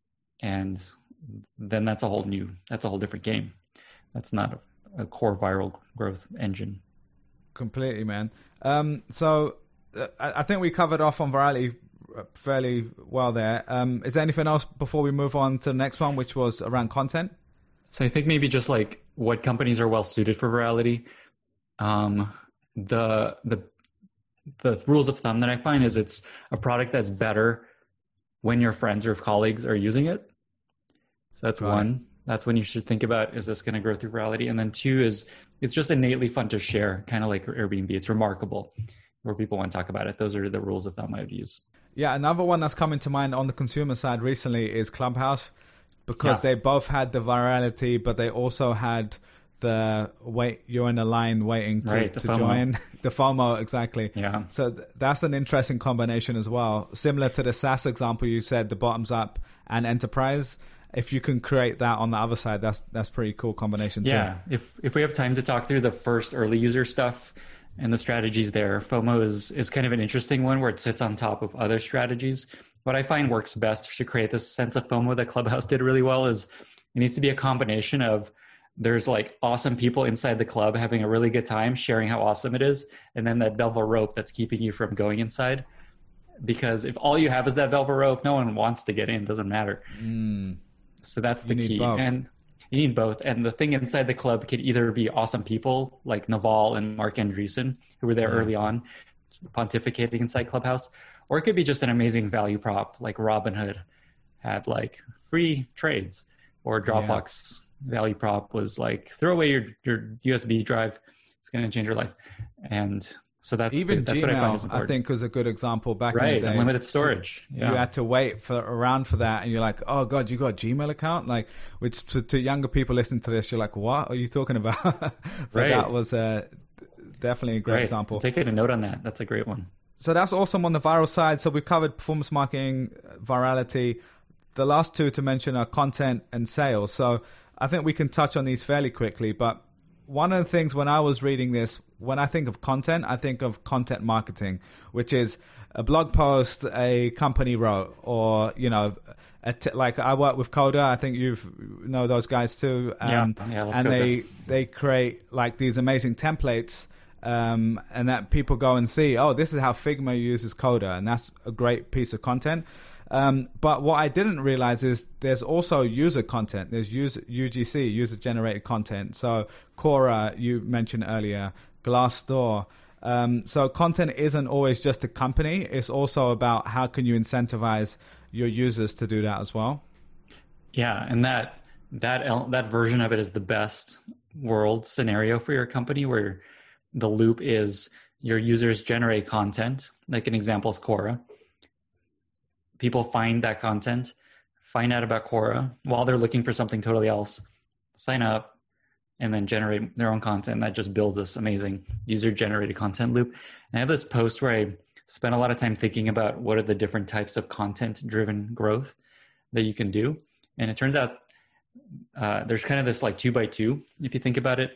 and then that's a whole new, that's a whole different game. That's not a, a core viral growth engine. Completely, man. Um, so uh, I I think we covered off on virality fairly well there. Um, is there anything else before we move on to the next one, which was around content? So I think maybe just like what companies are well suited for virality. Um, the the the rules of thumb that I find is it's a product that's better when your friends or colleagues are using it. So that's Right. one. That's when you should think about, is this going to grow through virality? And then two is it's just innately fun to share, kind of like Airbnb. It's remarkable where people want to talk about it. Those are the rules of thumb I would use. Yeah, another one that's coming to mind on the consumer side recently is Clubhouse, because Yeah. they both had the virality, but they also had the wait, you're in a line waiting to, Right, the to FOMO. join. The FOMO, exactly. Yeah. So th- that's an interesting combination as well. Similar to the SaaS example you said, the bottoms up and enterprise. If you can create that on the other side, that's that's pretty cool combination too. Yeah, if if we have time to talk through the first early user stuff and the strategies there, FOMO is is kind of an interesting one where it sits on top of other strategies. What I find works best to create this sense of FOMO that Clubhouse did really well is it needs to be a combination of there's like awesome people inside the club having a really good time, sharing how awesome it is, and then that velvet rope that's keeping you from going inside. Because if all you have is that velvet rope, no one wants to get in, doesn't matter. Mm. So that's the You need key. both. And you need both. And the thing inside the club could either be awesome people like Naval and Mark Andreessen, who were there Yeah. early on, pontificating inside Clubhouse, or it could be just an amazing value prop like Robinhood had like free trades. or Dropbox yeah. value prop was like, throw away your, your U S B drive. It's going to change your life. And so that's even the, that's Gmail, what I find is important. I think was a good example back right, in the day. Unlimited storage. Yeah. You had to wait for around for that, and you're like, oh god, you got a Gmail account? Like, which to, to younger people listening to this, you're like, what are you talking about? But right. that was uh, definitely a great right. example. Take a note on that. That's a great one. So that's awesome on the viral side. So we've covered performance marketing, virality. The last two to mention are content and sales. So I think we can touch on these fairly quickly, but one of the things when I was reading this, when I think of content, I think of content marketing, which is a blog post a company wrote, or, you know, a t- like I work with Coda. I think you know those guys too. Um, yeah, yeah, and Coda. they, they create like these amazing templates um, and that people go and see, oh, this is how Figma uses Coda. And that's a great piece of content. Um, but what I didn't realize is there's also user content. There's user, U G C, user-generated content. So Quora, you mentioned earlier, Glassdoor. Um, so content isn't always just a company. It's also about how can you incentivize your users to do that as well. Yeah, and that that that version of it is the best world scenario for your company, where the loop is your users generate content. Like an example is Quora. People find that content, find out about Quora while they're looking for something totally else, sign up, and then generate their own content. That just builds this amazing user-generated content loop. And I have this post where I spent a lot of time thinking about what are the different types of content-driven growth that you can do. And it turns out uh, there's kind of this like two by two, if you think about it.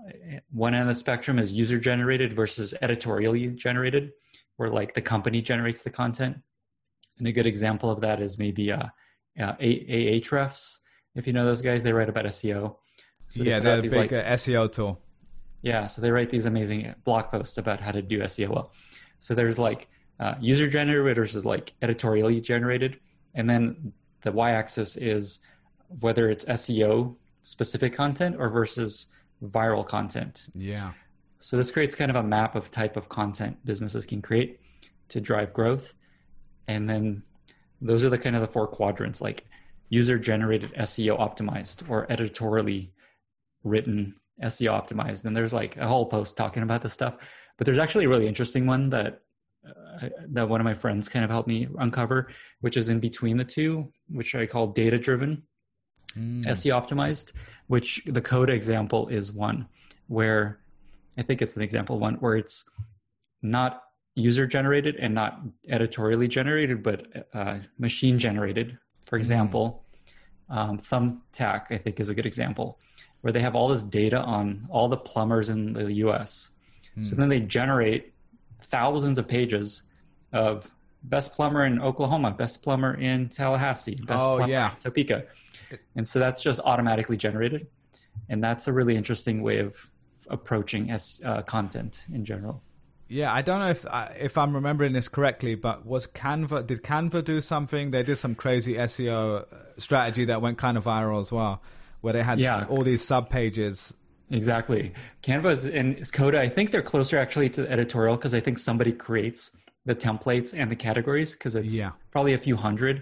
One end of the spectrum is user-generated versus editorially generated, where like the company generates the content. And a good example of that is maybe uh, uh, Ahrefs. If you know those guys, they write about S E O. So yeah, they're a big like, uh, S E O tool. Yeah, so they write these amazing blog posts about how to do S E O well. So there's like uh, user-generated versus like editorially generated. And then the y-axis is whether it's S E O-specific content or versus viral content. Yeah. So this creates kind of a map of type of content businesses can create to drive growth. And then those are the kind of the four quadrants, like user-generated S E O optimized or editorially written S E O optimized. And there's like a whole post talking about this stuff. But there's actually a really interesting one that uh, that one of my friends kind of helped me uncover, which is in between the two, which I call data-driven mm. S E O optimized, which the Coda example is one where I think it's an example one where it's not user generated and not editorially generated, but uh, machine generated. For example, mm. um, Thumbtack, I think, is a good example, where they have all this data on all the plumbers in the U S. Mm. So then they generate thousands of pages of best plumber in Oklahoma, best plumber in Tallahassee, best oh, plumber yeah. in Topeka. And so that's just automatically generated. And that's a really interesting way of approaching S, uh, content in general. Yeah, I don't know if if I'm remembering this correctly, but was Canva, did Canva do something? They did some crazy S E O strategy that went kind of viral as well, where they had yeah. all these sub pages. Exactly. Canva and Coda, I think they're closer actually to the editorial because I think somebody creates the templates and the categories because it's yeah. probably a few hundred.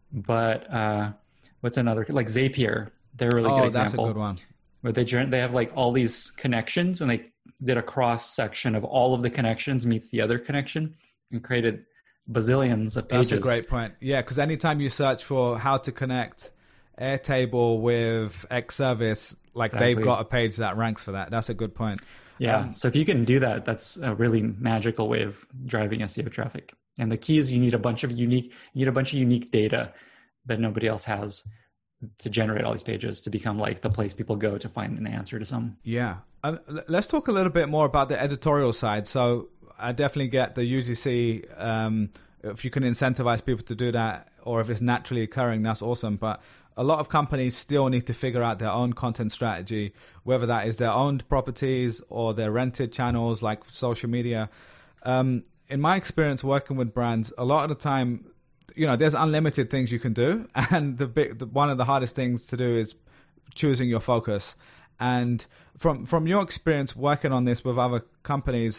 But uh, what's another? Like Zapier, they're a really oh, good example. Oh, that's a good one. Where they, they have like all these connections and they did a cross section of all of the connections meets the other connection and created bazillions of pages. That's a great point. Yeah, because anytime you search for how to connect Airtable with X service, like exactly. they've got a page that ranks for that. That's a good point. Yeah. Um, so if you can do that, that's a really magical way of driving S E O traffic. And the key is you need a bunch of unique, you need a bunch of unique data that nobody else has to generate all these pages to become like the place people go to find an answer to some. Yeah. Um, let's talk a little bit more about the editorial side. So I definitely get the U G C. Um, if you can incentivize people to do that, or if it's naturally occurring, that's awesome. But a lot of companies still need to figure out their own content strategy, whether that is their owned properties or their rented channels like social media. Um, in my experience working with brands, a lot of the time, you know, there's unlimited things you can do. And the big, the, one of the hardest things to do is choosing your focus. And from, from your experience working on this with other companies,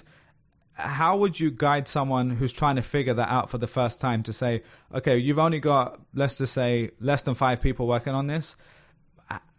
how would you guide someone who's trying to figure that out for the first time to say, okay, you've only got, let's just say, less than five people working on this.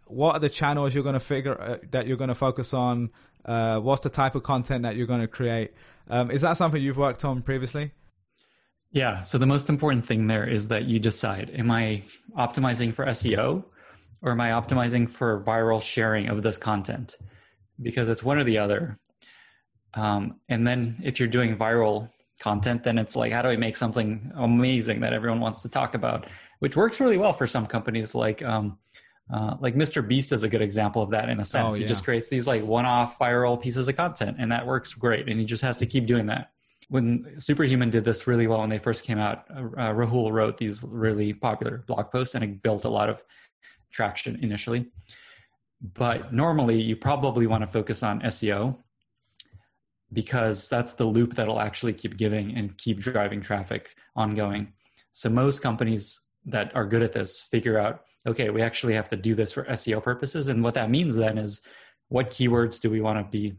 what are the channels you're going to figure uh, that you're going to focus on? Uh, what's the type of content that you're going to create? Um, is that something you've worked on previously? Yeah. So the most important thing there is that you decide, am I optimizing for S E O or am I optimizing for viral sharing of this content? Because it's one or the other. Um, and then if you're doing viral content, then it's like, how do I make something amazing that everyone wants to talk about, which works really well for some companies. Like, um, uh, like Mister Beast is a good example of that in a sense. Oh, yeah. He just creates these like one-off viral pieces of content, and that works great. And he just has to keep doing that. When Superhuman did this really well when they first came out, uh, Rahul wrote these really popular blog posts, and it built a lot of traction initially. But normally you probably want to focus on S E O, because that's the loop that'll actually keep giving and keep driving traffic ongoing. So most companies that are good at this figure out, okay, we actually have to do this for S E O purposes. And what that means then is, what keywords do we want to be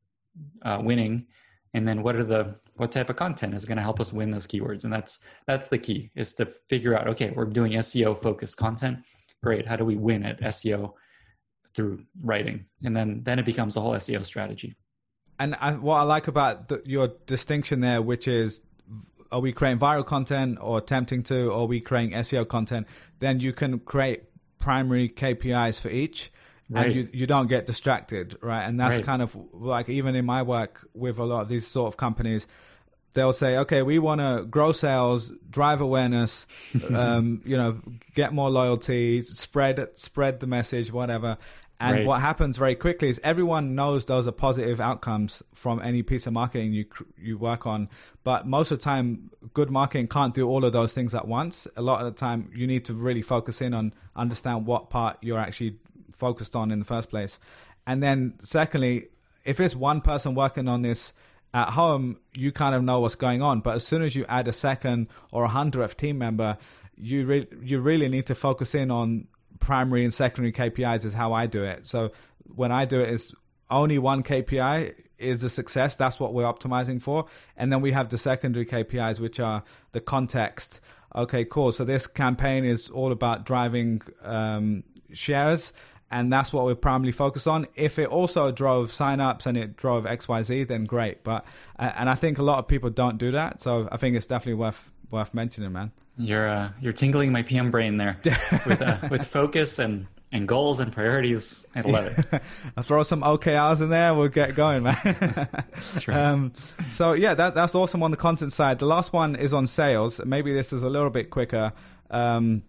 uh, winning? And then what are the, what type of content is going to help us win those keywords? And that's, that's the key, is to figure out, okay, we're doing S E O focused content. Great. How do we win at S E O through writing? And then, then it becomes a whole S E O strategy. And I, what I like about the, your distinction there, which is, are we creating viral content or attempting to, or are we creating S E O content? Then you can create primary K P Is for each, right. And you, you don't get distracted, right? And that's right. Kind of like, even in my work with a lot of these sort of companies, they'll say, okay, we want to grow sales, drive awareness, um, you know, get more loyalty, spread spread the message, whatever. And right. What happens very quickly is everyone knows those are positive outcomes from any piece of marketing you you work on. But most of the time, good marketing can't do all of those things at once. A lot of the time, you need to really focus in on understand what part you're actually focused on in the first place. And then secondly, if it's one person working on this at home, you kind of know what's going on. But as soon as you add a second or a hundredth team member, you re- you really need to focus in on primary and secondary K P Is is how I do it. So when I do it, is only one K P I is a success. That's what we're optimizing for. And then we have the secondary K P Is, which are the context. Okay, cool. So this campaign is all about driving um, shares, and that's what we're primarily focused on. If it also drove signups and it drove X Y Z, then great. But uh, and I think a lot of people don't do that. So I think it's definitely worth worth mentioning, man. You're uh, you're tingling my P M brain there with uh, with focus and, and goals and priorities. I love it. I'll throw some O K Rs in there. We'll get going, man. That's right. Um, so yeah, that that's awesome on the content side. The last one is on sales. Maybe this is a little bit quicker, um,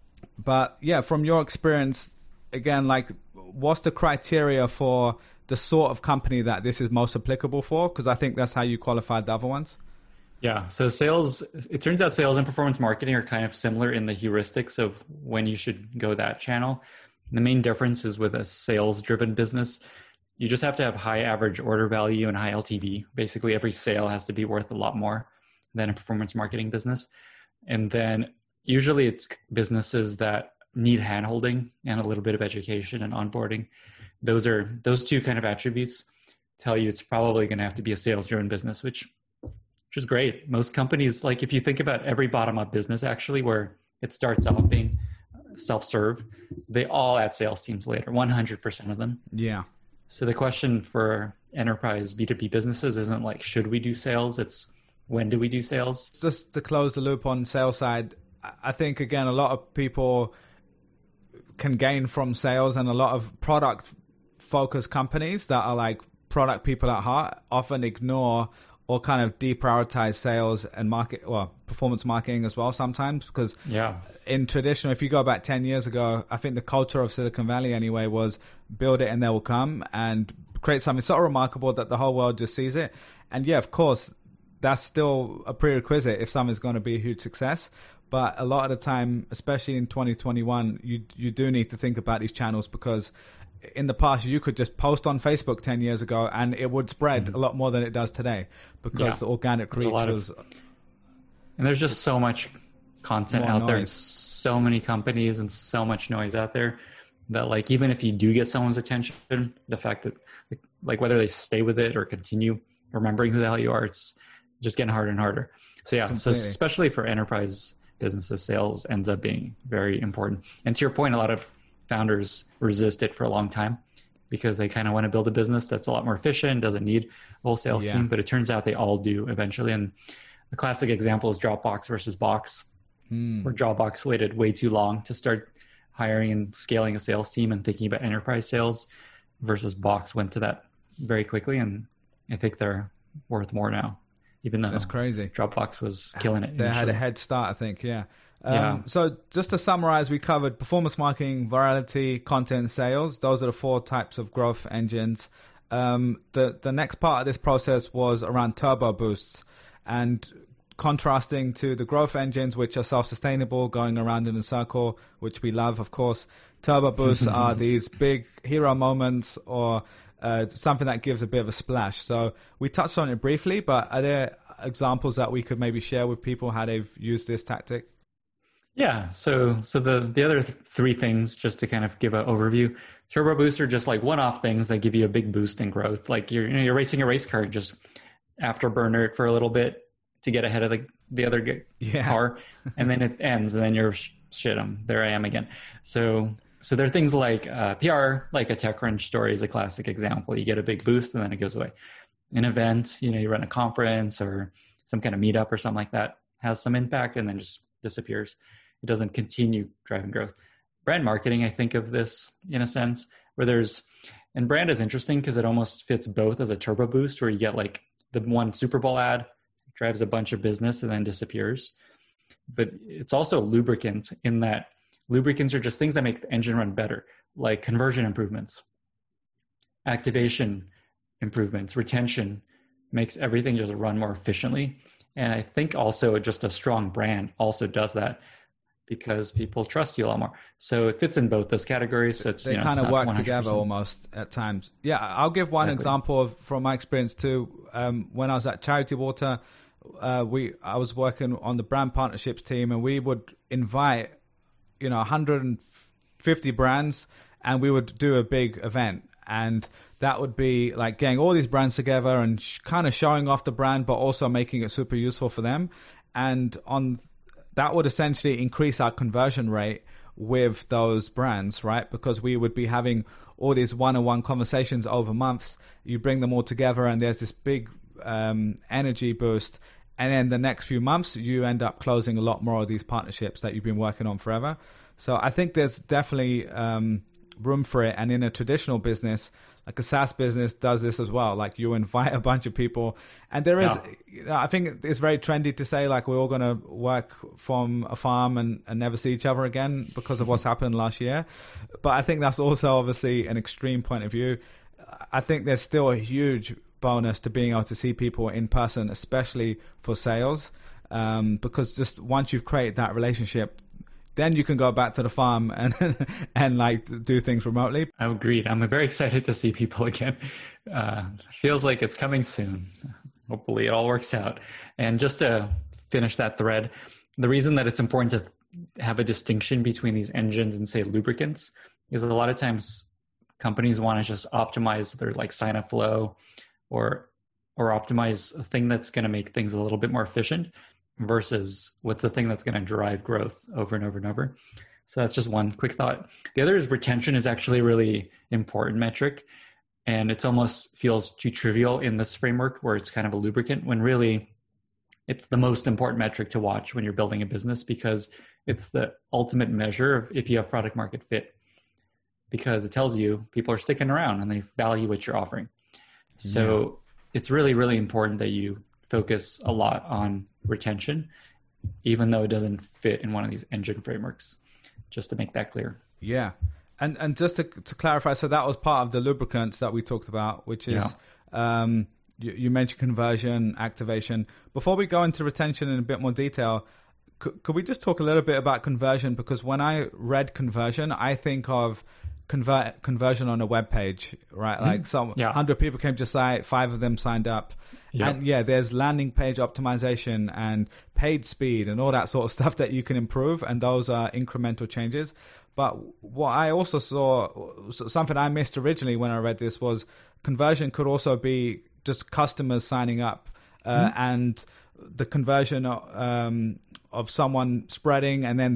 but yeah, from your experience, again, like, what's the criteria for the sort of company that this is most applicable for? Because I think that's how you qualified the other ones. Yeah. So sales, it turns out sales and performance marketing are kind of similar in the heuristics of when you should go that channel. The main difference is with a sales driven business, you just have to have high average order value and high L T V. Basically, every sale has to be worth a lot more than a performance marketing business. And then usually it's businesses that need handholding and a little bit of education and onboarding. Those are, those two kind of attributes tell you it's probably going to have to be a sales driven business, which which is great. Most companies, like if you think about every bottom-up business actually, where it starts off being self-serve, they all add sales teams later, one hundred percent of them. Yeah. So the question for enterprise B two B businesses isn't like, should we do sales? It's, when do we do sales? Just to close the loop on sales side, I think, again, a lot of people can gain from sales, and a lot of product-focused companies that are like product people at heart often ignore or kind of deprioritize sales and market or performance marketing as well sometimes, because yeah. in traditional, if you go back ten years ago, I think the culture of Silicon Valley anyway was build it and they will come, and create something so remarkable that the whole world just sees it. And yeah, of course, that's still a prerequisite if something's going to be a huge success. But a lot of the time, especially in twenty twenty-one, you you do need to think about these channels, because in the past, you could just post on Facebook ten years ago and it would spread mm-hmm. a lot more than it does today, because yeah. the organic reach was... Of, and there's just so much content out noise. there, and so many companies and so much noise out there that, like, even if you do get someone's attention, the fact that, like, whether they stay with it or continue remembering who the hell you are, it's just getting harder and harder. So yeah, Completely. so especially for enterprise businesses, sales ends up being very important. And to your point, a lot of founders resist it for a long time because they kind of want to build a business that's a lot more efficient, doesn't need a whole sales yeah. team, but it turns out they all do eventually. And a classic example is Dropbox versus Box, hmm. where Dropbox waited way too long to start hiring and scaling a sales team and thinking about enterprise sales, versus Box went to that very quickly. And I think they're worth more now, even though that's crazy. Dropbox was killing it. They initially. had a head start, I think. Yeah. Um, yeah. So just to summarize, we covered performance marketing, virality, content, sales. Those are the four types of growth engines. Um, the, the next part of this process was around turbo boosts, and contrasting to the growth engines, which are self-sustainable, going around in a circle, which we love, of course. Turbo boosts are these big hero moments, or uh, something that gives a bit of a splash. So we touched on it briefly, but are there examples that we could maybe share with people how they've used this tactic? Yeah. So so the, the other th- three things, just to kind of give an overview, turbo boosts are just like one-off things that give you a big boost in growth. Like you're, you know, you're racing a race car, just afterburner it for a little bit to get ahead of the, the other g- yeah. car, and then it ends, and then you're shit, I'm, there I am again. So so there are things like uh, P R, like a TechCrunch story is a classic example. You get a big boost and then it goes away. An event, you know, you run a conference or some kind of meetup or something like that, has some impact and then just disappears. It doesn't continue driving growth. Brand marketing, I think of this in a sense, where there's, and brand is interesting because it almost fits both as a turbo boost, where you get like the one Super Bowl ad, drives a bunch of business and then disappears. But it's also a lubricant, in that lubricants are just things that make the engine run better, like conversion improvements, activation improvements, retention, makes everything just run more efficiently. And I think also just a strong brand also does that, because people trust you a lot more. So it fits in both those categories. So it's, they you know, kind of work one hundred percent together almost at times. Yeah, I'll give one exactly. example of from my experience too. Um, when I was at Charity Water, uh, we I was working on the brand partnerships team, and we would invite, you know, one hundred fifty brands, and we would do a big event. And that would be like getting all these brands together and sh- kind of showing off the brand, but also making it super useful for them. And on that would essentially increase our conversion rate with those brands, right? Because we would be having all these one-on-one conversations over months. You bring them all together and there's this big um, energy boost. And then the next few months, you end up closing a lot more of these partnerships that you've been working on forever. So I think there's definitely um, room for it. And in a traditional business, like a SaaS business does this as well. Like you invite a bunch of people, and there is, yeah. you know, I think it's very trendy to say like we're all going to work from a farm and, and never see each other again because of what's happened last year. But I think that's also obviously an extreme point of view. I think there's still a huge bonus to being able to see people in person, especially for sales, um, because just once you've created that relationship, then you can go back to the farm and and like do things remotely. I agreed. I'm very excited to see people again. Uh, feels like it's coming soon. Hopefully it all works out. And just to finish that thread, the reason that it's important to have a distinction between these engines and say lubricants is a lot of times companies want to just optimize their like sign up flow or or optimize a thing that's going to make things a little bit more efficient, versus what's the thing that's going to drive growth over and over and over. So that's just one quick thought. The other is retention is actually a really important metric. And it almost feels too trivial in this framework where it's kind of a lubricant, when really it's the most important metric to watch when you're building a business, because it's the ultimate measure of if you have product market fit, because it tells you people are sticking around and they value what you're offering. So yeah. It's really, really important that you focus a lot on retention, even though it doesn't fit in one of these engine frameworks, just to make that clear. Yeah. And and just to, to clarify, so that was part of the lubricants that we talked about, which is, yeah. um, you, you mentioned conversion, activation. Before we go into retention in a bit more detail, could, could we just talk a little bit about conversion? Because when I read conversion, I think of convert conversion on a web page, right? Like some yeah. one hundred people came to site, five of them signed up. Yep. And yeah, there's landing page optimization and paid speed and all that sort of stuff that you can improve. And those are incremental changes. But what I also saw, something I missed originally when I read this, was conversion could also be just customers signing up uh, mm-hmm. and the conversion um, of someone spreading, and then that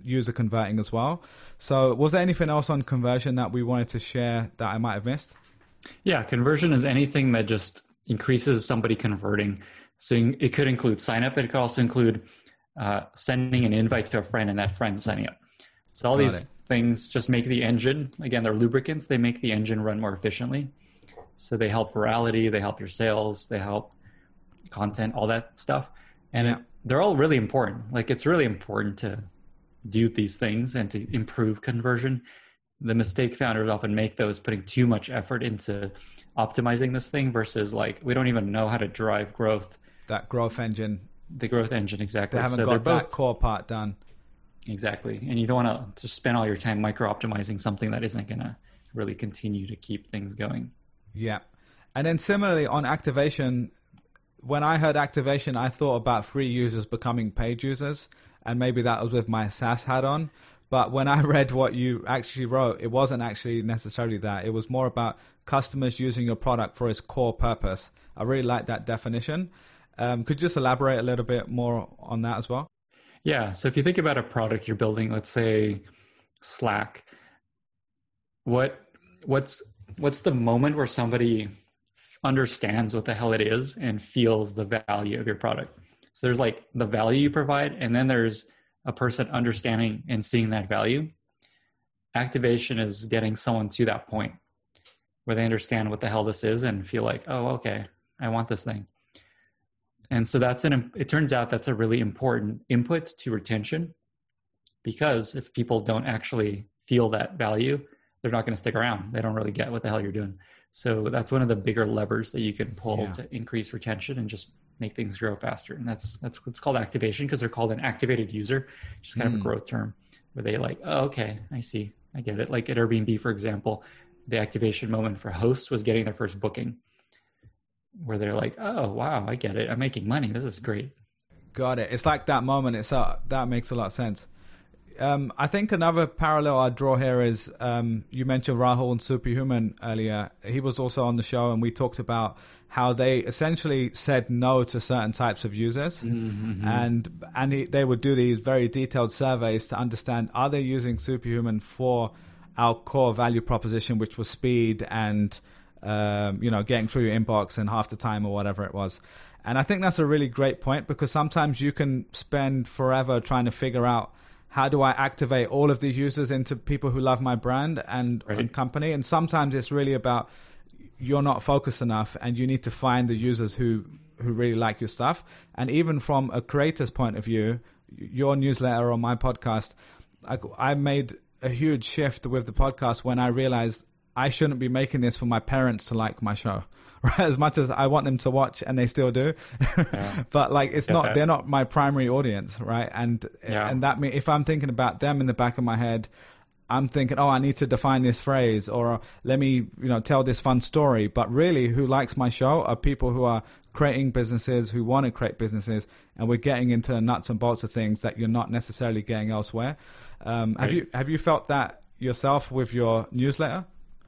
user converting as well. So was there anything else on conversion that we wanted to share that I might have missed? Yeah, conversion is anything that just increases somebody converting. So it could include sign up. It could also include uh, sending an invite to a friend and that friend signing up. So all Got these it. things just make the engine, again, they're lubricants. They make the engine run more efficiently. So they help virality, they help your sales, they help content, all that stuff. And Yeah. it, they're all really important. Like it's really important to do these things and to improve conversion. The mistake founders often make those putting too much effort into optimizing this thing versus like, we don't even know how to drive growth. That growth engine. The growth engine, exactly. They haven't so got they're both, that core part done. Exactly. And you don't want to just spend all your time micro-optimizing something that isn't going to really continue to keep things going. Yeah. And then similarly on activation, when I heard activation, I thought about free users becoming paid users. And maybe that was with my SaaS hat on. But when I read what you actually wrote, it wasn't actually necessarily that. It was more about customers using your product for its core purpose. I really like that definition. Um, could you just elaborate a little bit more on that as well? Yeah. So if you think about a product you're building, let's say Slack, what what's what's the moment where somebody understands what the hell it is and feels the value of your product? So there's like the value you provide, and then there's a person understanding and seeing that value. Activation is getting someone to that point where they understand what the hell this is and feel like, oh, okay, I want this thing. And so that's an, it turns out that's a really important input to retention, because if people don't actually feel that value, they're not going to stick around. They don't really get what the hell you're doing. So that's one of the bigger levers that you can pull yeah. to increase retention and just make things grow faster. And that's that's what's called activation, because they're called an activated user, which is kind mm. of a growth term, where they like, oh, okay, I see, I get it. Like at Airbnb, for example, the activation moment for hosts was getting their first booking, where they're like, oh, wow, I get it. I'm making money. This is great. Got it. It's like that moment. It's uh, that makes a lot of sense. Um, I think another parallel I'd draw here is um, you mentioned Rahul and Superhuman earlier. He was also on the show, and we talked about how they essentially said no to certain types of users. Mm-hmm. And and he, they would do these very detailed surveys to understand, are they using Superhuman for our core value proposition, which was speed and um, you know, getting through your inbox in half the time or whatever it was. And I think that's a really great point, because sometimes you can spend forever trying to figure out, how do I activate all of these users into people who love my brand and, right. and company? And sometimes it's really about you're not focused enough, and you need to find the users who, who really like your stuff. And even from a creator's point of view, your newsletter or my podcast, I, I made a huge shift with the podcast when I realized I shouldn't be making this for my parents to like my show. Right, as much as I want them to watch, and they still do, yeah. but like it's yeah. not, they're not my primary audience, right? And yeah. and that mean if I'm thinking about them in the back of my head, I'm thinking, oh, I need to define this phrase, or let me, you know, tell this fun story. But really, who likes my show are people who are creating businesses, who want to create businesses, and we're getting into the nuts and bolts of things that you're not necessarily getting elsewhere. Um, right. Have you have you felt that yourself with your newsletter?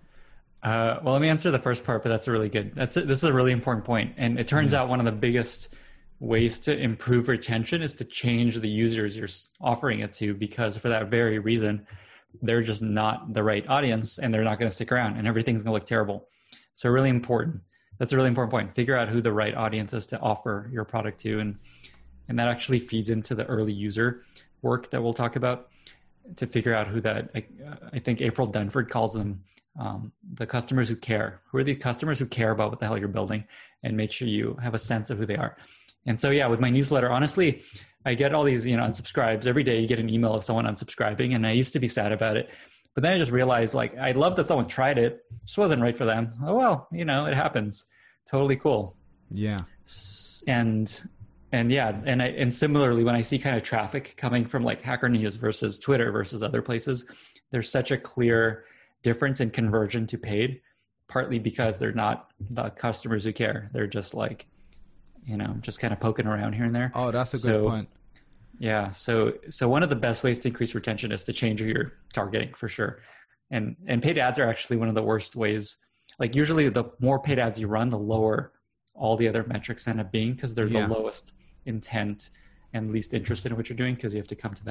Uh, well, let me answer the first part, but that's a really good, that's a, this is a really important point. And it turns mm-hmm. out one of the biggest ways to improve retention is to change the users you're offering it to, because for that very reason, they're just not the right audience, and they're not going to stick around, and everything's going to look terrible. So really important. That's a really important point. Figure out who the right audience is to offer your product to. And, and that actually feeds into the early user work that we'll talk about, to figure out who that, I, I think April Dunford calls them, Um, the customers who care. Who are the customers who care about what the hell you're building, and make sure you have a sense of who they are. And so, yeah, with my newsletter, honestly, I get all these, you know, unsubscribes. Every day you get an email of someone unsubscribing, and I used to be sad about it. But then I just realized, like, I love that someone tried it. It just wasn't right for them. Oh, well, you know, it happens. Totally cool. Yeah. And, and yeah, and I, and similarly, when I see kind of traffic coming from like Hacker News versus Twitter versus other places, there's such a clear difference in conversion to paid, partly because they're not the customers who care. They're just like, you know, just kind of poking around here and there. Oh, that's a good so, point. Yeah. So, so one of the best ways to increase retention is to change your targeting, for sure. And, and paid ads are actually one of the worst ways. Like usually the more paid ads you run, the lower all the other metrics end up being, because they're yeah. the lowest intent and least interested in what you're doing, because you have to come to them.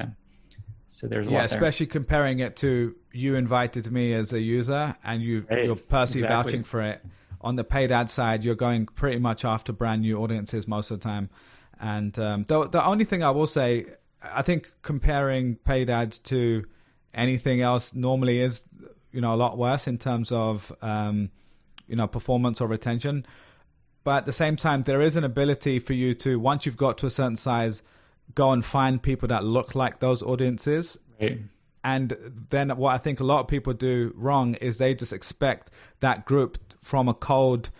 So there's a yeah, lot there. Especially comparing it to you invited me as a user and you, right. you're personally exactly. vouching for it. On the paid ad side, you're going pretty much after brand new audiences most of the time. And um, the, the only thing I will say, I think comparing paid ads to anything else normally is, you know, a lot worse in terms of, um, you know, performance or retention. But at the same time, there is an ability for you to, once you've got to a certain size, go and find people that look like those audiences. Right. And then what I think a lot of people do wrong is they just expect that group from a cold,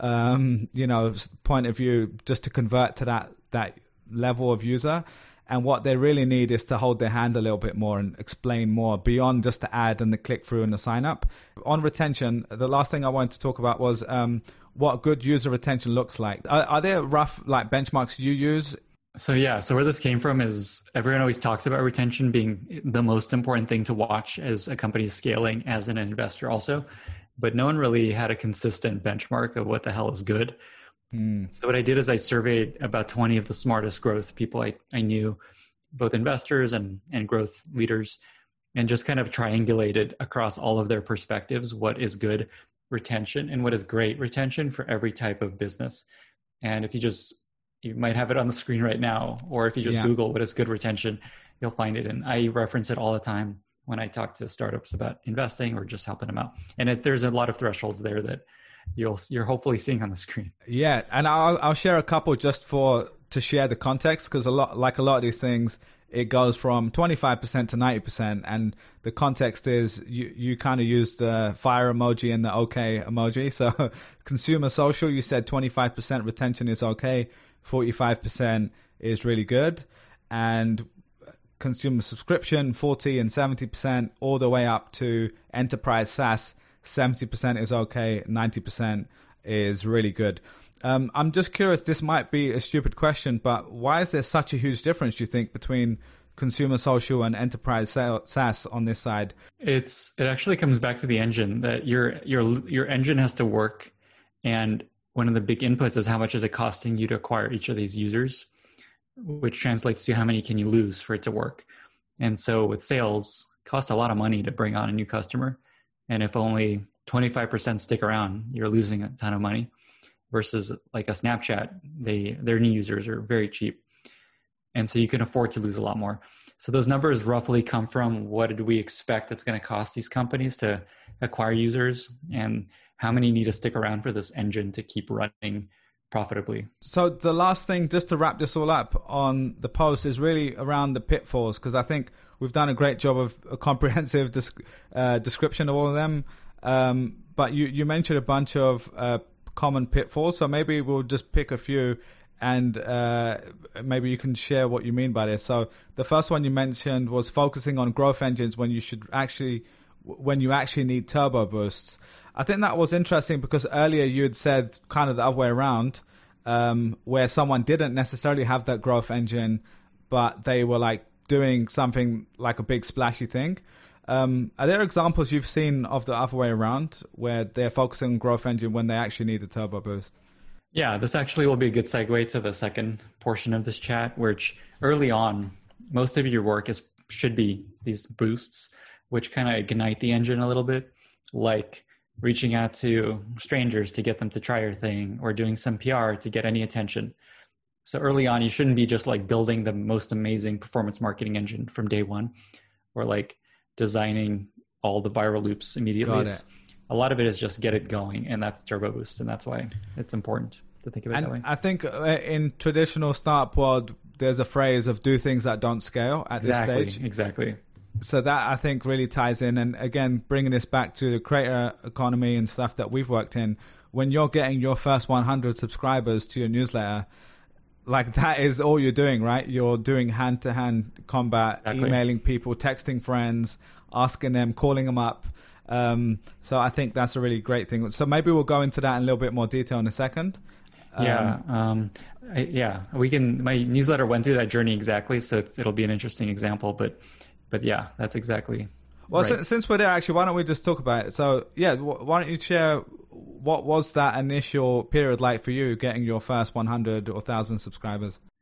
um, you know, point of view just to convert to that that level of user. And what they really need is to hold their hand a little bit more and explain more beyond just the ad and the click through and the sign up. On retention, the last thing I wanted to talk about was um, what good user retention looks like. Are, are there rough like benchmarks you use? So yeah, so where this came from is everyone always talks about retention being the most important thing to watch as a company is scaling as an investor also, but no one really had a consistent benchmark of what the hell is good. Mm. So what I did is I surveyed about twenty of the smartest growth people I, I knew, both investors and, and growth leaders, and just kind of triangulated across all of their perspectives what is good retention and what is great retention for every type of business. And if you just you might have it on the screen right now, or if you just yeah. Google what is good retention, you'll find it. And I reference it all the time when I talk to startups about investing or just helping them out. And it, there's a lot of thresholds there that you'll, you're hopefully seeing on the screen. Yeah. And I'll, I'll share a couple just for, to share the context, because a lot, like a lot of these things, it goes from twenty-five percent to ninety percent. And the context is you, you kind of used the fire emoji and the okay emoji. So consumer social, you said twenty-five percent retention is okay. forty-five percent is really good, and consumer subscription forty and seventy percent, all the way up to enterprise SaaS seventy percent is okay, ninety percent is really good. Um, I'm just curious, this might be a stupid question, but why is there such a huge difference, do you think, between consumer social and enterprise SaaS on this side? It's it actually comes back to the engine, that your your your engine has to work, and one of the big inputs is how much is it costing you to acquire each of these users, which translates to how many can you lose for it to work. And so with sales, it costs a lot of money to bring on a new customer. And if only twenty-five percent stick around, you're losing a ton of money. Versus like a Snapchat, they their new users are very cheap. And so you can afford to lose a lot more. So those numbers roughly come from what did we expect it's going to cost these companies to acquire users, and how many need to stick around for this engine to keep running profitably. So the last thing, just to wrap this all up on the post, is really around the pitfalls, because I think we've done a great job of a comprehensive disc, uh, description of all of them. Um, but you, you mentioned a bunch of uh, common pitfalls, so maybe we'll just pick a few and uh, maybe you can share what you mean by this. So the first one you mentioned was focusing on growth engines when you should actually, when you actually need turbo boosts. I think that was interesting because earlier you had said kind of the other way around, um, where someone didn't necessarily have that growth engine, but they were like doing something like a big splashy thing. Um, are there examples you've seen of the other way around where they're focusing on growth engine when they actually need a turbo boost? Yeah, this actually will be a good segue to the second portion of this chat, which early on, most of your work is should be these boosts, which kind of ignite the engine a little bit, like reaching out to strangers to get them to try your thing, or doing some P R to get any attention. So early on, you shouldn't be just like building the most amazing performance marketing engine from day one, or like designing all the viral loops immediately. Got it's, it. A lot of it is just get it going, and that's turbo boost, and that's why it's important to think of it and that way. I think in traditional startup world, there's a phrase of do things that don't scale at exactly, this stage. Exactly. So that I think really ties in. And again, bringing this back to the creator economy and stuff that we've worked in, when you're getting your first one hundred subscribers to your newsletter, like that is all you're doing, right? You're doing hand-to-hand combat, exactly. Emailing people, texting friends, asking them, calling them up. Um, so I think that's a really great thing. So maybe we'll go into that in a little bit more detail in a second. Um, yeah. Um, I, yeah, we can, my newsletter went through that journey exactly. So it's, it'll be an interesting example, but, but yeah, that's exactly. Well, right. since, since we're there, actually, why don't we just talk about it? So yeah, why don't you share what was that initial period like for you getting your first one hundred or one thousand subscribers?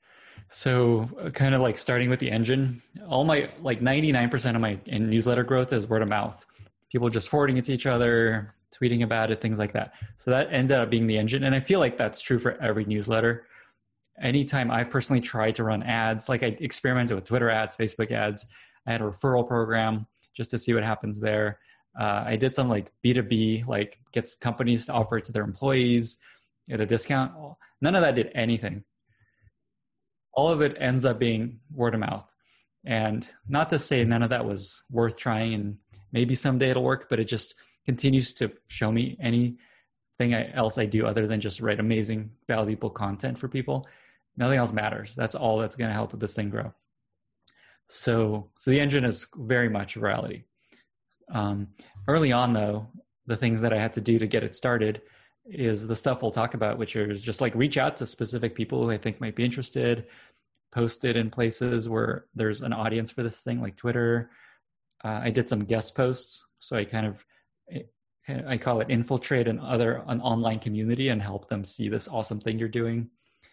So uh, kind of like starting with the engine, all my, like ninety-nine percent of my newsletter growth is word of mouth. People just forwarding it to each other, tweeting about it, things like that. So that ended up being the engine. And I feel like that's true for every newsletter. Anytime I've personally tried to run ads, like I experimented with Twitter ads, Facebook ads, I had a referral program just to see what happens there. Uh, I did some like B two B, like gets companies to offer it to their employees at a discount. None of that did anything. All of it ends up being word of mouth. And not to say none of that was worth trying and maybe someday it'll work, but it just continues to show me anything else I do other than just write amazing, valuable content for people. Nothing else matters. That's all that's going to help this thing grow. So, so the engine is very much virality. Um, early on though, the things that I had to do to get it started is the stuff we'll talk about, which is just like reach out to specific people who I think might be interested, post it in places where there's an audience for this thing, like Twitter. Uh, I did some guest posts. So I kind of, I call it infiltrate an other, an online community and help them see this awesome thing you're doing.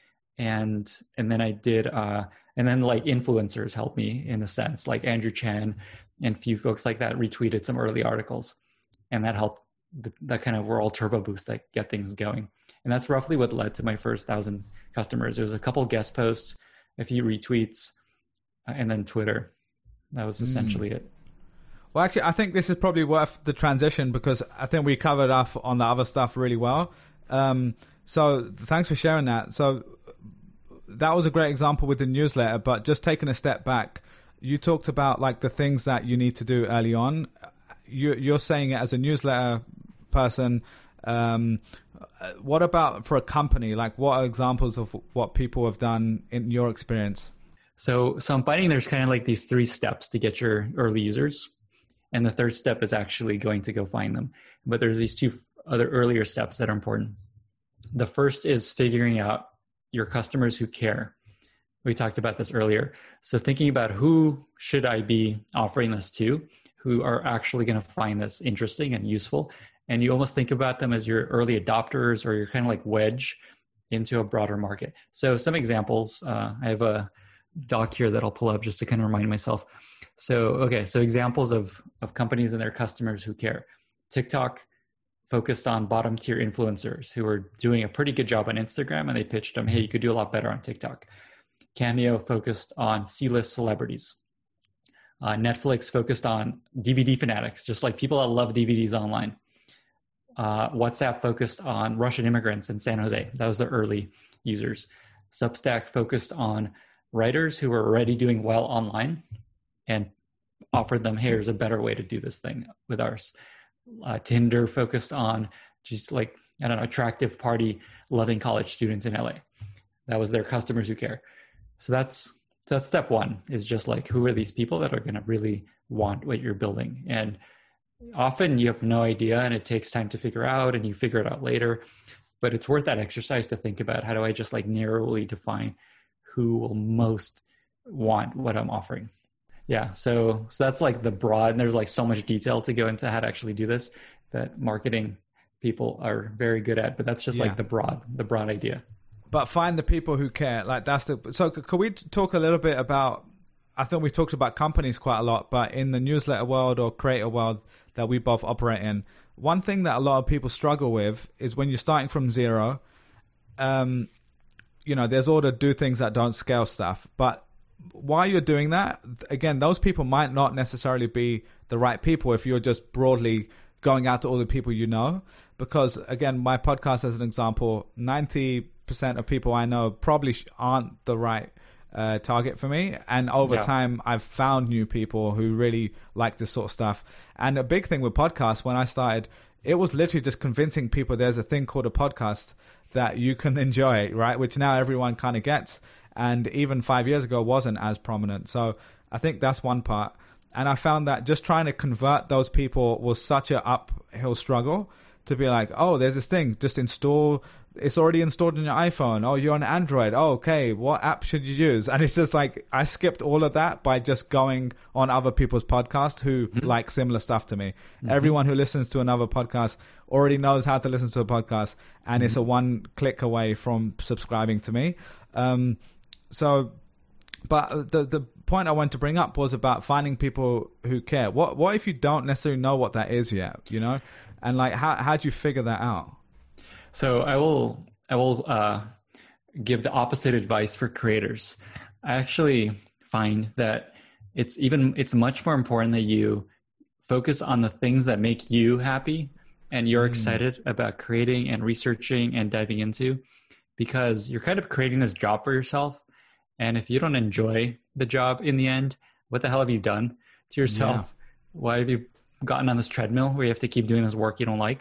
And, and then I did, uh, and then like influencers helped me in a sense, like Andrew Chen and a few folks like that retweeted some early articles, and that helped the, that kind of world turbo boost that get things going. And that's roughly what led to my first thousand customers. It was a couple guest posts, a few retweets, uh, and then Twitter. That was essentially mm. it. Well, actually, I think this is probably worth the transition because I think we covered off on the other stuff really well. Um, so thanks for sharing that. So that was a great example with the newsletter, but just taking a step back, you talked about like the things that you need to do early on. You, you're saying it as a newsletter person. Um, what about for a company? Like what are examples of what people have done in your experience? So, so I'm finding there's kind of like these three steps to get your early users. And the third step is actually going to go find them. But there's these two other earlier steps that are important. The first is figuring out your customers who care. We talked about this earlier. So thinking about who should I be offering this to, who are actually going to find this interesting and useful. And you almost think about them as your early adopters or your kind of like wedge into a broader market. So some examples, uh, I have a doc here that I'll pull up just to kind of remind myself. So, okay, so examples of, of companies and their customers who care. TikTok focused on bottom tier influencers who are doing a pretty good job on Instagram, and they pitched them, hey, you could do a lot better on TikTok. Cameo focused on C-list celebrities. Uh, Netflix focused on D V D fanatics, just like people that love D V Ds online. Uh, WhatsApp focused on Russian immigrants in San Jose. That was the early users. Substack focused on writers who were already doing well online and offered them, hey, here's a better way to do this thing with ours. Uh, Tinder focused on just like, I don't know, attractive party loving college students in L A. That was their customers who care. So that's so that's step one, is just like, who are these people that are going to really want what you're building? And often you have no idea and it takes time to figure out, and you figure it out later. But it's worth that exercise to think about, how do I just like narrowly define who will most want what I'm offering? Yeah, so so that's like the broad, and there's like so much detail to go into how to actually do this that marketing people are very good at, but that's just yeah. like the broad, the broad idea. But find the people who care. Like that's the, so could we talk a little bit about, I think we've talked about companies quite a lot, but in the newsletter world or creator world that we both operate in, one thing that a lot of people struggle with is when you're starting from zero, um, you know, there's all the do things that don't scale stuff, but while you're doing that, again, those people might not necessarily be the right people if you're just broadly going out to all the people you know. Because, again, my podcast as an example, ninety percent of people I know probably aren't the right uh, target for me. And over yeah. time, I've found new people who really like this sort of stuff. And a big thing with podcasts, when I started, it was literally just convincing people there's a thing called a podcast that you can enjoy, right? Which now everyone kind of gets. And even five years ago wasn't as prominent. So I think that's one part. And I found that just trying to convert those people was such an uphill struggle to be like, oh, there's this thing, just install, it's already installed on your iPhone. Oh, you're on Android. Oh, okay, what app should you use? And it's just like, I skipped all of that by just going on other people's podcasts who mm-hmm. like similar stuff to me. Mm-hmm. Everyone who listens to another podcast already knows how to listen to a podcast, and mm-hmm. it's a one click away from subscribing to me. Um, So But the the point I wanted to bring up was about finding people who care. What what if you don't necessarily know what that is yet, you know? And like, how how do you figure that out? So I will I will uh, give the opposite advice for creators. I actually find that it's even it's much more important that you focus on the things that make you happy and you're mm. excited about creating and researching and diving into, because you're kind of creating this job for yourself. And if you don't enjoy the job in the end, what the hell have you done to yourself? Yeah. Why have you gotten on this treadmill where you have to keep doing this work you don't like?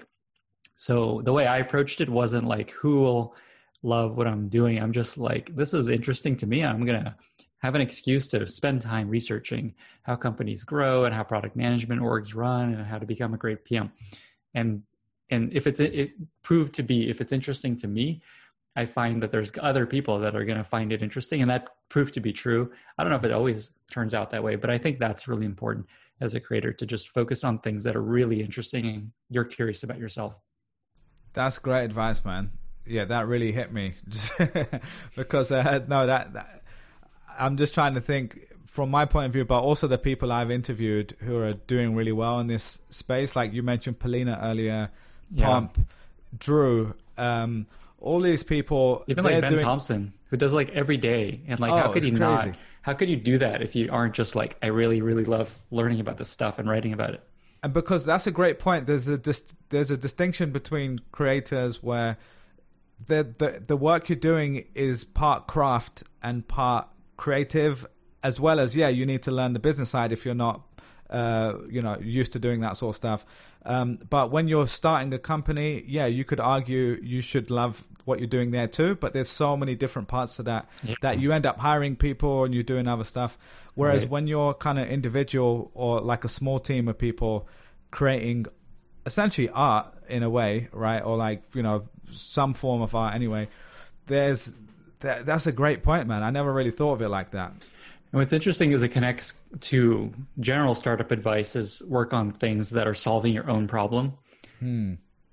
So the way I approached it wasn't like, who will love what I'm doing? I'm just like, this is interesting to me. I'm going to have an excuse to spend time researching how companies grow and how product management orgs run and how to become a great P M. And and if it's it proved to be, if it's interesting to me, I find that there's other people that are going to find it interesting, and that proved to be true. I don't know if it always turns out that way, but I think that's really important as a creator, to just focus on things that are really interesting and you're curious about yourself. That's great advice, man. Yeah, that really hit me. Just because I had no that, that. I'm just trying to think from my point of view, but also the people I've interviewed who are doing really well in this space. Like you mentioned, Polina earlier, Pump, yeah. Drew. Um, all these people, even like Ben doing... Thompson, who does like every day, and like, oh, how could you not? How could you do that if you aren't just like, I really, really love learning about this stuff and writing about it? And because that's a great point. There's a dis- there's a distinction between creators where the the the work you're doing is part craft and part creative, as well as yeah, you need to learn the business side if you're not uh, you know used to doing that sort of stuff. Um, but when you're starting a company, yeah, you could argue you should love what you're doing there too. But there's so many different parts to that yeah. that you end up hiring people and you're doing other stuff. Whereas right. when you're kind of individual or like a small team of people creating essentially art in a way, right? Or like, you know, some form of art anyway, there's that, that's a great point, man. I never really thought of it like that. And what's interesting is it connects to general startup advice, is work on things that are solving your own problem. Hmm.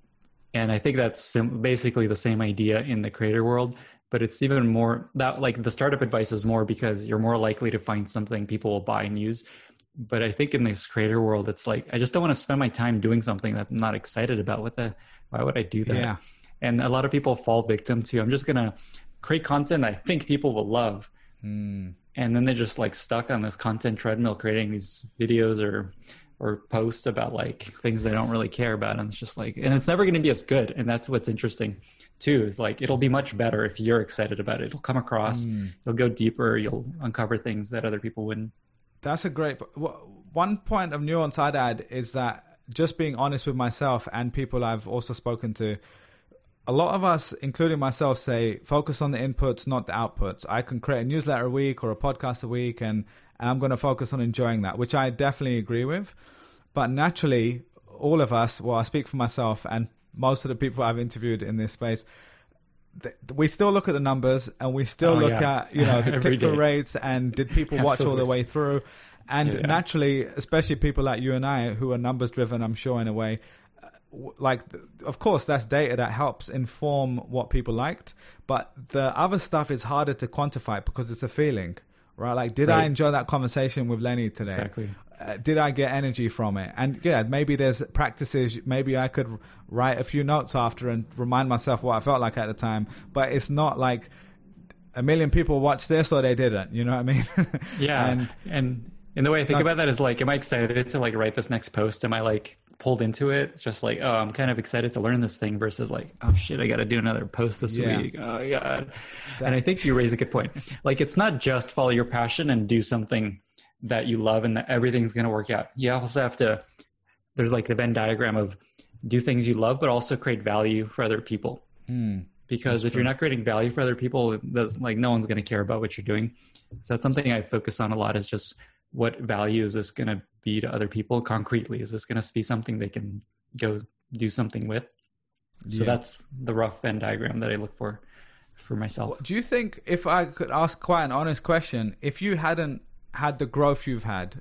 And I think that's sim- basically the same idea in the creator world, but it's even more that like the startup advice is more because you're more likely to find something people will buy and use. But I think in this creator world, it's like, I just don't want to spend my time doing something that I'm not excited about. What the, why would I do that? Yeah. And a lot of people fall victim to, I'm just going to create content I think people will love. Mm. And then they're just like stuck on this content treadmill, creating these videos or, or posts about like things they don't really care about. And it's just like, and it's never going to be as good. And that's what's interesting too, is like, it'll be much better if you're excited about it. It'll come across, mm. you'll go deeper, you'll uncover things that other people wouldn't. That's a great, one point of nuance I'd add is that just being honest with myself and people I've also spoken to, a lot of us, including myself, say focus on the inputs, not the outputs. I can create a newsletter a week or a podcast a week, and, and I'm going to focus on enjoying that, which I definitely agree with. But naturally, all of us, well, I speak for myself and most of the people I've interviewed in this space, th- we still look at the numbers and we still oh, look yeah. at, you know, the click-through rates and did people watch all the way through? And yeah. naturally, especially people like you and I who are numbers driven, I'm sure in a way, like, of course, that's data that helps inform what people liked, but the other stuff is harder to quantify because it's a feeling, right? Like, did right. I enjoy that conversation with Lenny today? Exactly. Uh, did I get energy from it? And yeah, maybe there's practices, maybe I could write a few notes after and remind myself what I felt like at the time, but it's not like a million people watched this or they didn't, you know what I mean? Yeah. and, and and the way I think no, about that is like, am I excited to like write this next post? Am I like pulled into it? It's just like, oh, I'm kind of excited to learn this thing versus like, oh shit, I got to do another post this yeah. week. Oh God. That, and I think you raise a good point. Like, it's not just follow your passion and do something that you love and that everything's going to work out. You also have to, there's like the Venn diagram of do things you love, but also create value for other people. Mm, because if true. You're not creating value for other people, there's like, no one's going to care about what you're doing. So that's something I focus on a lot, is just what value is this going to be to other people concretely? Is this going to be something they can go do something with? So yeah. that's the rough Venn diagram that I look for for myself. Do you think, if I could ask quite an honest question, if you hadn't had the growth you've had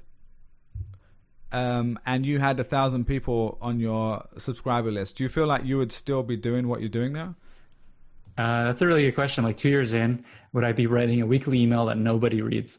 um, and you had a thousand people on your subscriber list, do you feel like you would still be doing what you're doing now? Uh, that's a really good question. Like two years in, would I be writing a weekly email that nobody reads?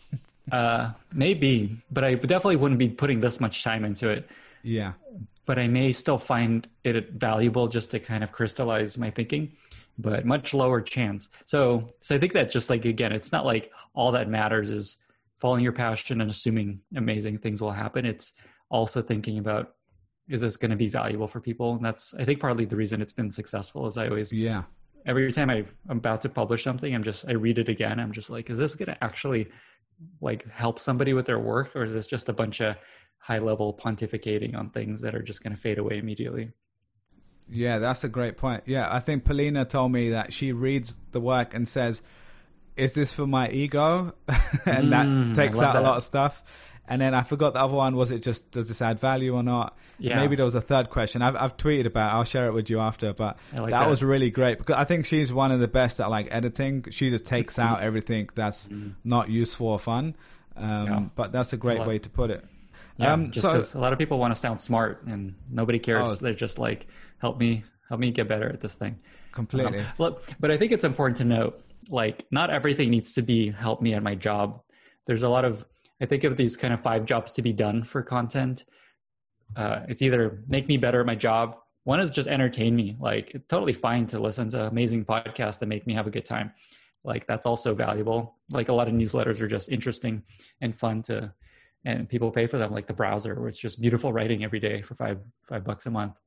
Uh, maybe, but I definitely wouldn't be putting this much time into it. Yeah. But I may still find it valuable just to kind of crystallize my thinking, but much lower chance. So, so I think that just like, again, it's not like all that matters is following your passion and assuming amazing things will happen. It's also thinking about, is this going to be valuable for people? And that's, I think, partly the reason it's been successful is I always, yeah. every time I, I'm about to publish something, I'm just, I read it again. I'm just like, is this going to actually like help somebody with their work? Or is this just a bunch of high level pontificating on things that are just going to fade away immediately? Yeah, that's a great point. Yeah, I think Polina told me that she reads the work and says, is this for my ego? and Mm, that takes I love out that. a lot of stuff. And then I forgot the other one. Was it just, does this add value or not? Yeah. Maybe there was a third question. I've, I've tweeted about it. I'll share it with you after. But I like that, that. was really great because I think she's one of the best at like editing. She just takes out everything that's not useful or fun. Um, Yeah. But that's a great love- way to put it. Yeah, Um, just so- because a lot of people want to sound smart and nobody cares. Oh. They're just like, help me, help me get better at this thing. Completely. Um, look, but I think it's important to note, like, not everything needs to be help me at my job. There's a lot of, I think of these kind of five jobs to be done for content. Uh, it's either make me better at my job. One is just entertain me. Like, it's totally fine to listen to amazing podcasts that make me have a good time. Like, that's also valuable. Like, a lot of newsletters are just interesting and fun to, and people pay for them, like the Browser, where it's just beautiful writing every day for five five bucks a month.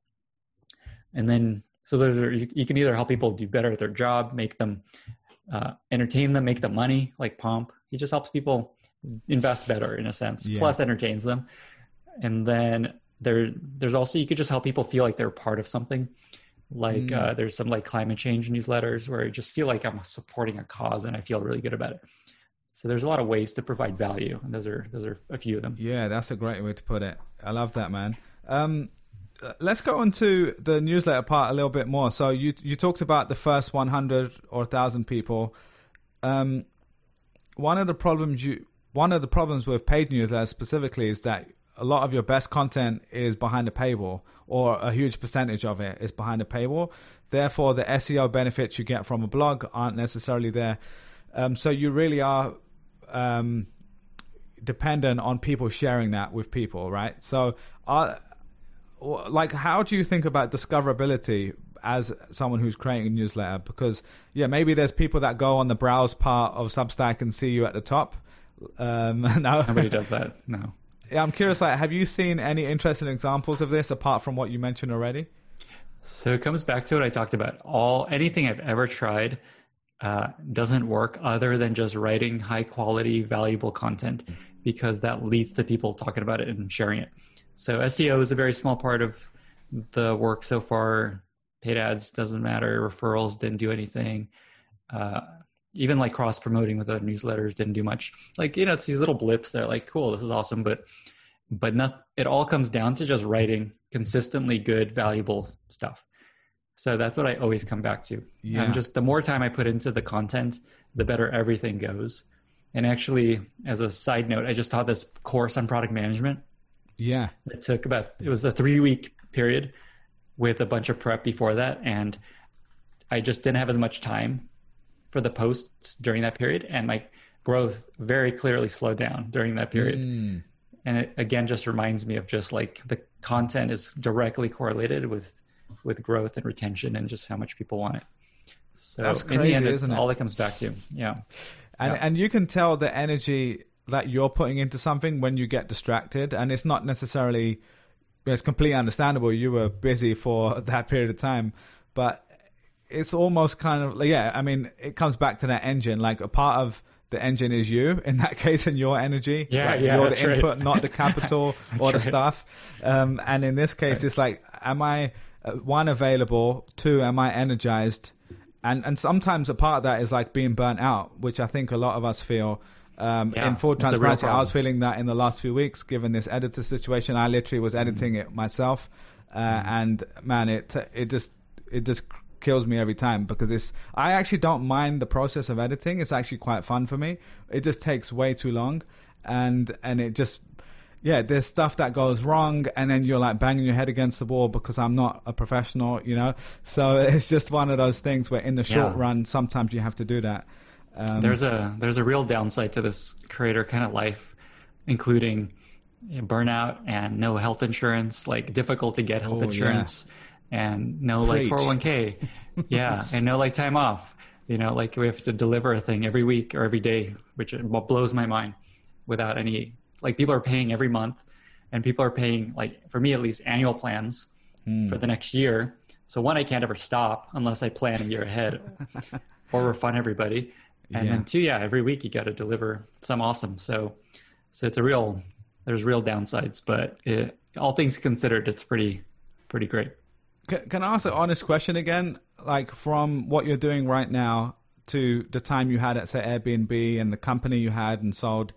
And then, so those are, you, you can either help people do better at their job, make them, uh, entertain them, make them money, like Pomp. He just helps people invest better in a sense, Yeah. plus entertains them. And then there, there's also, you could just help people feel like they're part of something. Like Mm. uh, there's some like climate change newsletters where I just feel like I'm supporting a cause and I feel really good about it. So there's a lot of ways to provide value, and those are those are a few of them. Yeah, that's a great way to put it. I love that, man. Um, let's go on to the newsletter part a little bit more. So you you talked about the first one hundred or one thousand people. Um, one of the problems you one of the problems with paid newsletters specifically is that a lot of your best content is behind a paywall, or a huge percentage of it is behind a paywall. Therefore, the S E O benefits you get from a blog aren't necessarily there. Um, so you really are um, dependent on people sharing that with people, right? So, are, like, how do you think about discoverability as someone who's creating a newsletter? Because, yeah, maybe there's people that go on the browse part of Substack and see you at the top. Um, no. Nobody does that. No. Yeah, I'm curious, like, have you seen any interesting examples of this apart from what you mentioned already? So it comes back to what I talked about. All anything I've ever tried uh, doesn't work other than just writing high quality, valuable content, because that leads to people talking about it and sharing it. So S E O is a very small part of the work so far. Paid ads doesn't matter. Referrals didn't do anything. Uh, even like cross promoting with other newsletters didn't do much. Like, you know, it's these little blips that are like, cool, this is awesome. But, but not, it all comes down to just writing consistently good, valuable stuff. So that's what I always come back to. Yeah. And just the more time I put into the content, the better everything goes. And actually, as a side note, I just taught this course on product management. Yeah. It took about, it was a three week period with a bunch of prep before that. And I just didn't have as much time for the posts during that period. And my growth very clearly slowed down during that period. Mm. And it, again, just reminds me of just like the content is directly correlated with, with growth and retention and just how much people want it. So That's in the crazy, end, it's isn't it? all it comes back to. Yeah. And Yeah. and you can tell the energy that you're putting into something when you get distracted, and it's not necessarily, it's completely understandable. You were busy for that period of time, but it's almost kind of, yeah, I mean, it comes back to that engine. Like, a part of the engine is you in that case, and your energy. Yeah, like, yeah, you're that's the right. input, not the capital or the right. stuff. Um, and in this case, Right. it's like, am I uh, one available? Two, am I energized? And and sometimes a part of that is like being burnt out, which I think a lot of us feel. Um, Yeah, in full it's a real transparency, I problem. was feeling that in the last few weeks, given this editor situation. I literally was editing it myself, uh, and man, it it just it just kills me every time, because it's I actually don't mind the process of editing. It's actually quite fun for me. It just takes way too long, and and it just yeah, there's stuff that goes wrong, and then you're like banging your head against the wall because I'm not a professional, you know. So it's just one of those things where, in the short yeah. run, sometimes you have to do that. Um, there's a there's a real downside to this creator kind of life, including burnout and no health insurance, like difficult to get health oh, insurance, yeah. and no Preach. like four oh one k, yeah, and no like time off. You know, like we have to deliver a thing every week or every day, which blows my mind. Without any, like people are paying every month, and people are paying, like for me at least, annual plans mm. for the next year. So one, I can't ever stop unless I plan a year ahead or refund everybody. And yeah. then two, yeah, every week you got to deliver some awesome. So, so it's a real, there's real downsides, but it, all things considered, it's pretty, pretty great. Can, can I ask an honest question again? Like from what you're doing right now to the time you had at, say, Airbnb and the company you had and sold,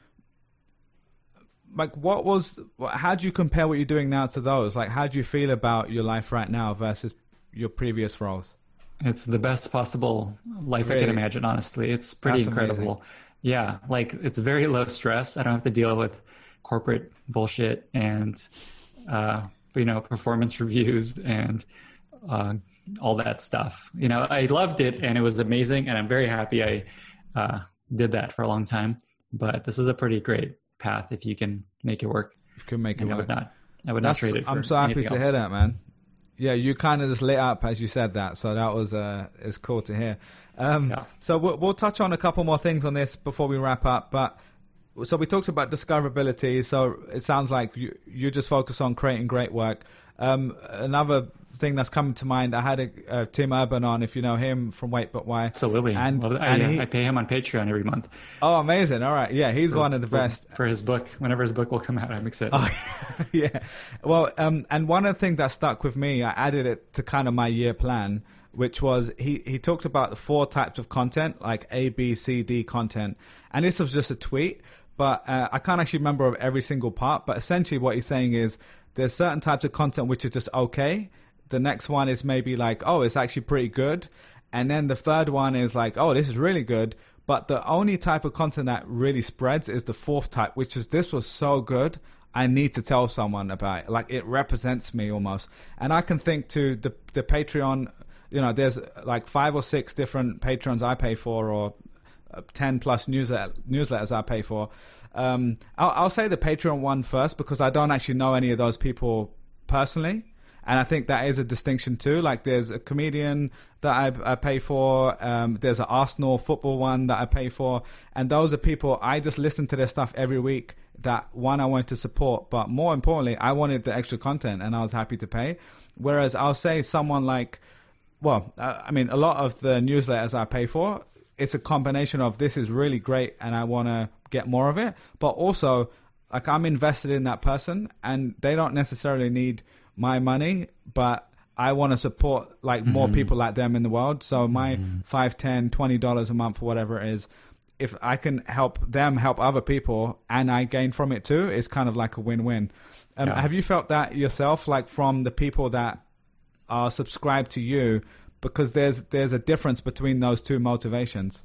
like what was, how do you compare what you're doing now to those? Like, how do you feel about your life right now versus your previous roles? It's the best possible life really? I can imagine, honestly. It's pretty That's incredible. Amazing. Yeah, like it's very low stress. I don't have to deal with corporate bullshit and, uh, you know, performance reviews and uh, all that stuff. You know, I loved it and it was amazing, and I'm very happy I uh, did that for a long time. But this is a pretty great path if you can make it work. You can make it and work. I would not, I would That's, not trade it for I'm so happy to else. hear that, man. Yeah, you kind of just lit up as you said that, so that was uh, is cool to hear. Um, yeah. So we'll, we'll touch on a couple more things on this before we wrap up. But so we talked about discoverability. So it sounds like you you just focus on creating great work. Um, another thing that's coming to mind, I had a, uh, Tim Urban on, if you know him from Wait But Why. Absolutely. And, well, I, and he, I pay him on Patreon every month. Oh, amazing. All right. Yeah, he's for, one of the for, best. For his book. Whenever his book will come out, I'm excited. Oh, yeah. Well, um, and one of the things that stuck with me, I added it to kind of my year plan, which was he, he talked about the four types of content, like A, B, C, D content. And this was just a tweet, but uh, I can't actually remember every single part. But essentially what he's saying is there's certain types of content which is just okay. The next one is maybe like, oh, it's actually pretty good. And then the third one is like, oh, this is really good. But the only type of content that really spreads is the fourth type, which is this was so good, I need to tell someone about it. Like it represents me almost. And I can think to the the Patreon, you know, there's like five or six different Patreons I pay for, or ten plus newsletter, newsletters I pay for. Um, I'll, I'll say the Patreon one first because I don't actually know any of those people personally. And I think that is a distinction too. Like there's a comedian that I, I pay for. Um, there's an Arsenal football one that I pay for. And those are people, I just listen to their stuff every week that one, I wanted to support. But more importantly, I wanted the extra content and I was happy to pay. Whereas I'll say someone like, well, I mean, a lot of the newsletters I pay for, it's a combination of this is really great and I want to get more of it. But also, like I'm invested in that person and they don't necessarily need my money, but I want to support like more mm-hmm. people like them in the world. So my mm-hmm. five, ten, twenty dollars a month or whatever it is, if I can help them help other people and I gain from it too, it's kind of like a win-win. Um, yeah. Have you felt that yourself, like from the people that are subscribed to you, because there's there's a difference between those two motivations?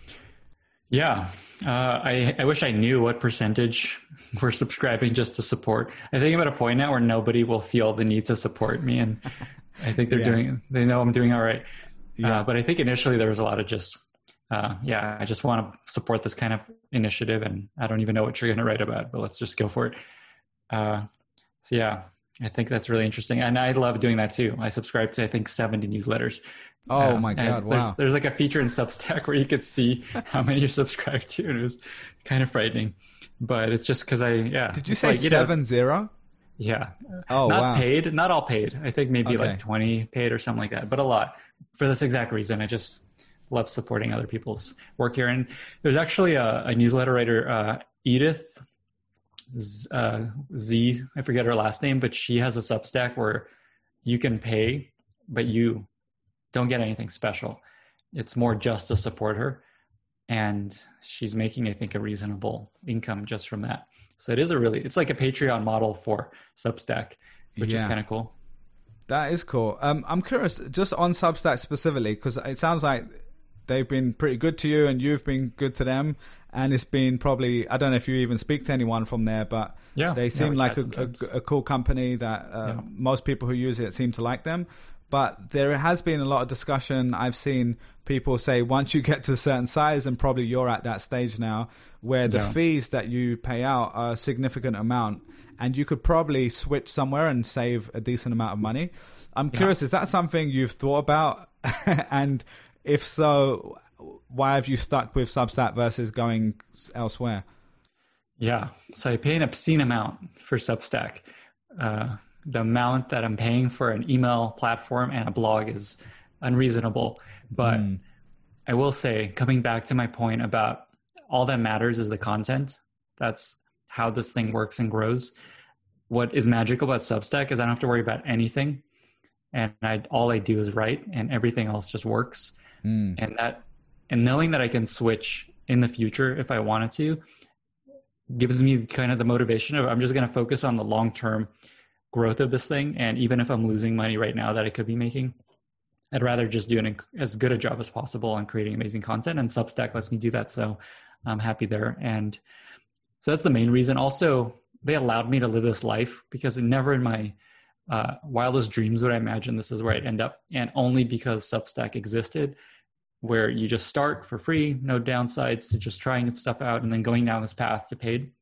Yeah, uh, I, I wish I knew what percentage were subscribing just to support. I think I'm at a point now where nobody will feel the need to support me, and I think they're yeah. doing. They know I'm doing all right. Yeah, uh, but I think initially there was a lot of just, uh, yeah, I just want to support this kind of initiative, and I don't even know what you're going to write about, but let's just go for it. Uh, so yeah, I think that's really interesting, and I love doing that too. I subscribe to I think seventy newsletters. Oh uh, my God! Wow. There's, there's like a feature in Substack where you could see how many you're subscribed to, and it was kind of frightening. But it's just because I, yeah. Did you say like, seven you know, zero? Yeah. Oh, not wow. paid, not all paid. I think maybe okay. like twenty paid or something like that, but a lot. For this exact reason, I just love supporting other people's work here. And there's actually a, a newsletter writer, uh, Edith Z, uh, Z, I forget her last name, but she has a Substack where you can pay, but you don't get anything special. It's more just to support her. And she's making, I think, a reasonable income just from that. So it is a really, it's like a Patreon model for Substack, which yeah. is kind of cool. That is cool. Um, I'm curious, just on Substack specifically, because it sounds like they've been pretty good to you and you've been good to them. And it's been probably, I don't know if you even speak to anyone from there, but yeah, they seem yeah, like a, a, a cool company that uh, yeah. most people who use it seem to like them. But there has been a lot of discussion. I've seen people say once you get to a certain size, and probably you're at that stage now, where the yeah. fees that you pay out are a significant amount, and you could probably switch somewhere and save a decent amount of money. I'm curious, yeah. is that something you've thought about? And if so, why have you stuck with Substack versus going elsewhere? Yeah, so I pay an obscene amount for Substack. Uh, the amount that I'm paying for an email platform and a blog is unreasonable. But mm. I will say, coming back to my point about all that matters is the content. That's how this thing works and grows. What is magical about Substack is I don't have to worry about anything. And I, all I do is write, and everything else just works. Mm. And that, and knowing that I can switch in the future if I wanted to, gives me kind of the motivation of I'm just going to focus on the long-term growth of this thing. And even if I'm losing money right now that I could be making, I'd rather just do an, as good a job as possible on creating amazing content. And Substack lets me do that. So I'm happy there. And so that's the main reason. Also, they allowed me to live this life because never in my uh, wildest dreams would I imagine this is where I'd end up. And only because Substack existed, where you just start for free, no downsides to just trying stuff out and then going down this path to paid.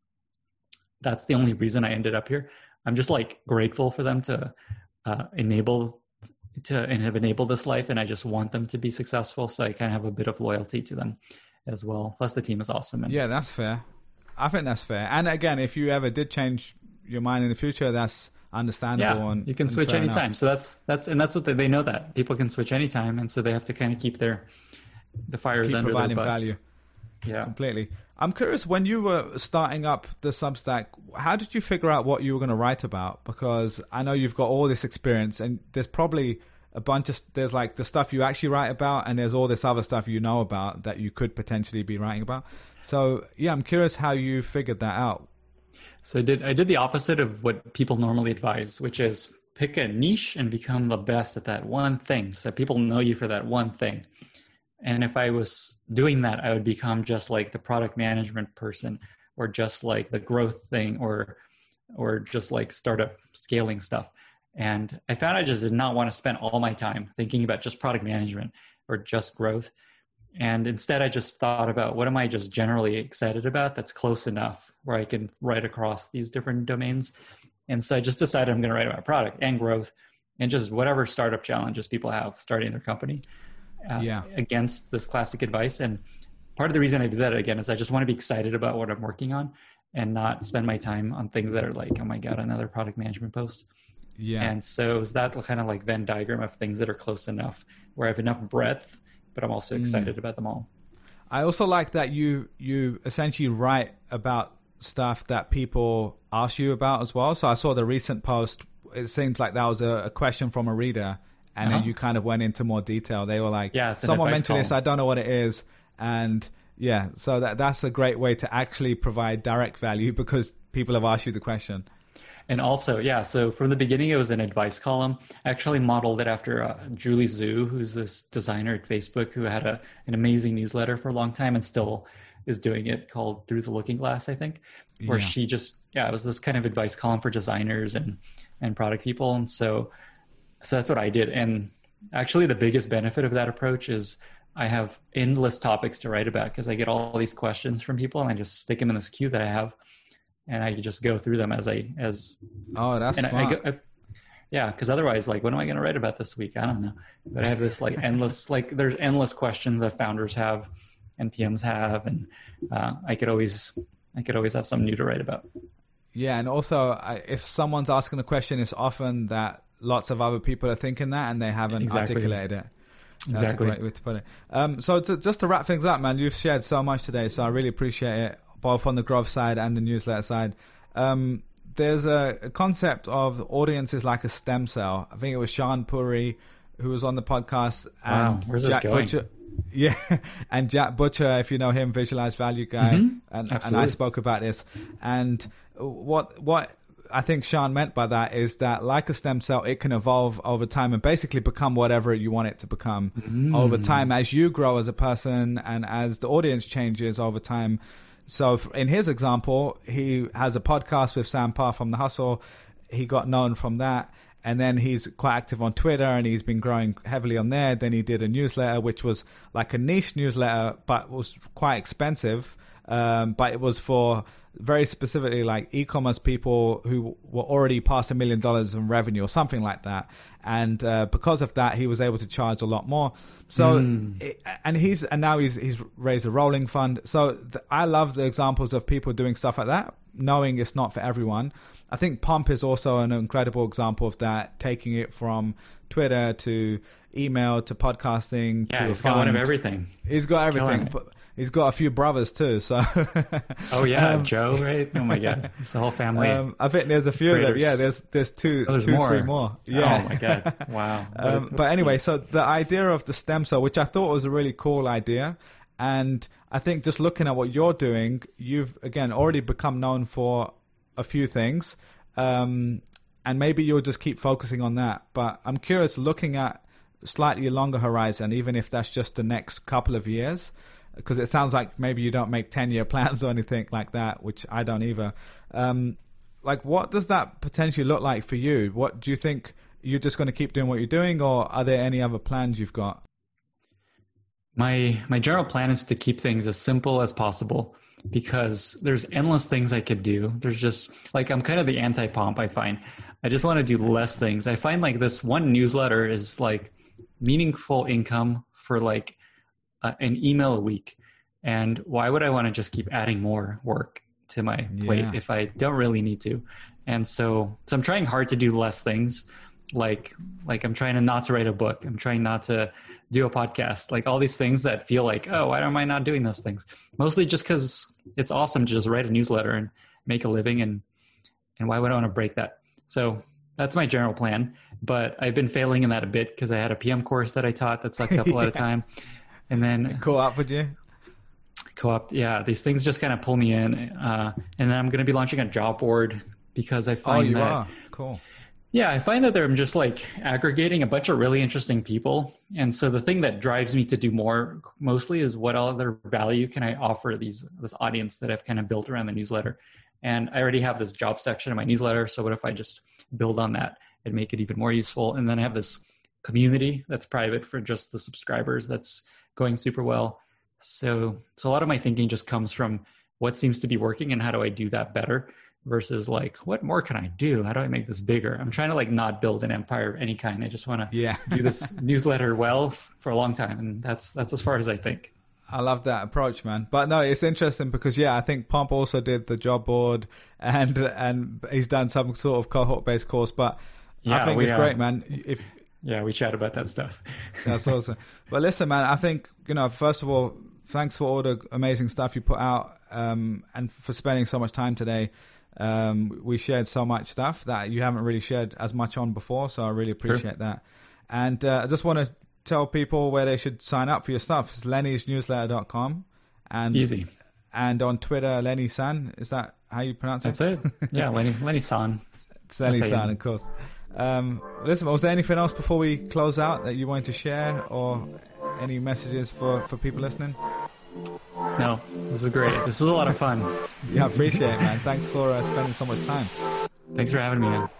That's the only reason I ended up here. I'm just like grateful for them to uh, enable to and have enabled this life. And I just want them to be successful. So I kind of have a bit of loyalty to them as well. Plus the team is awesome. And yeah, that's fair. I think that's fair. And again, if you ever did change your mind in the future, that's understandable. Yeah, and you can and switch anytime. Enough. So that's, that's, and that's what they, they know that people can switch anytime. And so they have to kind of keep their, the fires keep under providing their butts. value. Yeah, completely. I'm curious, when you were starting up the Substack, how did you figure out what you were going to write about? Because I know you've got all this experience, and there's probably a bunch of, there's like the stuff you actually write about, and there's all this other stuff you know about that you could potentially be writing about. So yeah, I'm curious how you figured that out. So I did, I did the opposite of what people normally advise, which is pick a niche and become the best at that one thing. So people know you for that one thing. And if I was doing that, I would become just like the product management person, or just like the growth thing, or or just like startup scaling stuff. And I found I just did not want to spend all my time thinking about just product management or just growth. And instead, I just thought about what am I just generally excited about that's close enough where I can write across these different domains. And so I just decided I'm going to write about product and growth and just whatever startup challenges people have starting their company. Uh, yeah. against this classic advice. And part of the reason I do that again is I just want to be excited about what I'm working on and not spend my time on things that are like, oh my God, another product management post. Yeah. And so is that kind of like Venn diagram of things that are close enough where I have enough breadth, but I'm also excited mm. about them all. I also like that you, you essentially write about stuff that people ask you about as well. So I saw the recent post. It seems like that was a, a question from a reader. And uh-huh. then you kind of went into more detail. They were like, yeah, someone mentioned this, I don't know what it is. And yeah, so that that's a great way to actually provide direct value because people have asked you the question. And also, yeah, so from the beginning, it was an advice column. I actually modeled it after uh, Julie Zhu, who's this designer at Facebook who had a, an amazing newsletter for a long time and still is doing it, called Through the Looking Glass, I think, where yeah. she just, yeah, it was this kind of advice column for designers and, and product people. And so So that's what I did. And actually the biggest benefit of that approach is I have endless topics to write about because I get all these questions from people and I just stick them in this queue that I have and I just go through them as I, as, oh, that's and smart. I, I go, I, yeah. Cause otherwise, like, what am I going to write about this week? I don't know, but I have this like endless, like there's endless questions that founders have and P Ms have. And uh, I could always, I could always have something new to write about. Yeah. And also I, if someone's asking a question, it's often that lots of other people are thinking that and they haven't exactly. articulated it. That's exactly. a great way to put it. Um, so to, just to wrap things up, man, you've shared so much today, so I really appreciate it, both on the growth side and the newsletter side. Um, there's a, a concept of audiences like a stem cell. I think it was Sean Puri who was on the podcast. Wow, and where's Jack this going? Butcher, yeah, and Jack Butcher, if you know him, Visualize Value guy, mm-hmm. and, Absolutely. and I spoke about this. And what what I think Sean meant by that is that, like a stem cell, it can evolve over time and basically become whatever you want it to become mm. over time as you grow as a person and as the audience changes over time. So in his example, he has a podcast with Sam Parr from The Hustle. He got known from that. And then he's quite active on Twitter, and he's been growing heavily on there. Then he did a newsletter, which was like a niche newsletter, but was quite expensive. Um, but it was for very specifically like e-commerce people who were already past a million dollars in revenue or something like that. And uh, because of that, he was able to charge a lot more. So, mm. it, and he's and now he's he's raised a rolling fund. So the, I love the examples of people doing stuff like that, knowing it's not for everyone. I think Pomp is also an incredible example of that, taking it from Twitter to email to podcasting. Yeah, to he's got one of everything. He's got everything. He's got a few brothers too. So. Oh yeah, um, Joe, right? Oh my God, it's the whole family. Um, I think there's a few of them. Yeah, there's there's two, oh, there's two, more. three more. Yeah. Oh my God, wow. um, but anyway, so the idea of the stem cell, which I thought was a really cool idea, and I think just looking at what you're doing, you've again already become known for a few things, um, and maybe you'll just keep focusing on that. But I'm curious, looking at slightly longer horizon, even if that's just the next couple of years, because it sounds like maybe you don't make ten-year plans or anything like that, which I don't either. Um, like, what does that potentially look like for you? What do you think? You're just going to keep doing what you're doing, or are there any other plans you've got? My my general plan is to keep things as simple as possible, because there's endless things I could do. There's just like, I'm kind of the anti-Pomp, I find. I just want to do less things. I find like this one newsletter is like meaningful income for like uh, an email a week. And why would I want to just keep adding more work to my plate yeah. if I don't really need to? And so, so I'm trying hard to do less things. Like, like I'm trying to not to write a book. I'm trying not to do a podcast, like all these things that feel like, oh, why am I not doing those things? Mostly just because it's awesome to just write a newsletter and make a living. And, and why would I want to break that? So that's my general plan, but I've been failing in that a bit because I had a P M course that I taught that sucked up a lot yeah. of time. And then co-op with you? Co-op. Yeah. These things just kind of pull me in. Uh, and then I'm going to be launching a job board because I find oh, you that, are. Cool. Yeah, I find that I'm just like aggregating a bunch of really interesting people. And so the thing that drives me to do more mostly is what other value can I offer these this audience that I've kind of built around the newsletter. And I already have this job section in my newsletter. So what if I just build on that and make it even more useful? And then I have this community that's private for just the subscribers that's going super well. So, so a lot of my thinking just comes from what seems to be working and how do I do that better? Versus like, what more can I do? How do I make this bigger? I'm trying to like not build an empire of any kind. I just want to yeah. do this newsletter well f- for a long time. And that's, that's as far as I think. I love that approach, man. But no, it's interesting because yeah, I think Pomp also did the job board and, and he's done some sort of cohort based course, but yeah, I think we, it's uh, great, man. If, yeah, we chat about that stuff. That's awesome. But listen, man, I think, you know, first of all, thanks for all the amazing stuff you put out um, and for spending so much time today. Um, we shared so much stuff that you haven't really shared as much on before, so I really appreciate sure. that. And uh, I just want to tell people where they should sign up for your stuff. It's lennys newsletter dot com. And, Easy. And on Twitter, Lenny San. Is that how you pronounce That's it? That's it. Yeah, Lenny, Lenny San. It's Lenny San, of course. Um, listen, was there anything else before we close out that you wanted to share or any messages for, for people listening? No, this is great. This was a lot of fun. Yeah, I appreciate it, man. Thanks for uh, spending so much time. Thanks for having me, man.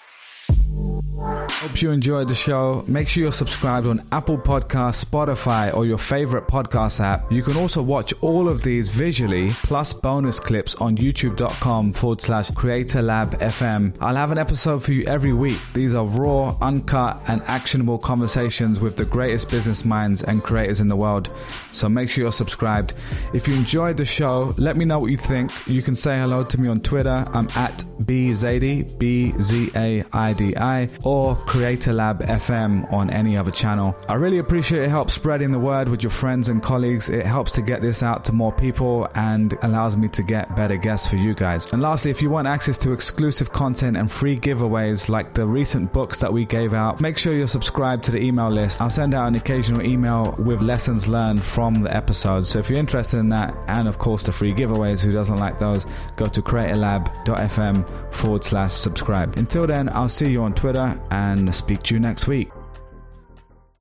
Hope you enjoyed the show. Make sure you're subscribed on Apple Podcasts, Spotify, or your favorite podcast app. You can also watch all of these visually, plus bonus clips on youtube.com forward slash Creator Lab FM. I'll have an episode for you every week. These are raw, uncut, and actionable conversations with the greatest business minds and creators in the world. So make sure you're subscribed. If you enjoyed the show, let me know what you think. You can say hello to me on Twitter. I'm at B Zaidi, B Z A I D I, or Creator Lab F M on any other channel. I really appreciate it. Helps spreading the word with your friends and colleagues. It helps to get this out to more people and allows me to get better guests for you guys. And lastly, if you want access to exclusive content and free giveaways like the recent books that we gave out, make sure you're subscribed to the email list. I'll send out an occasional email with lessons learned from the episode. So if you're interested in that, and of course the free giveaways, who doesn't like those, go to creator lab dot f m forward slash subscribe. Until then, I'll see you on Twitter and speak to you next week.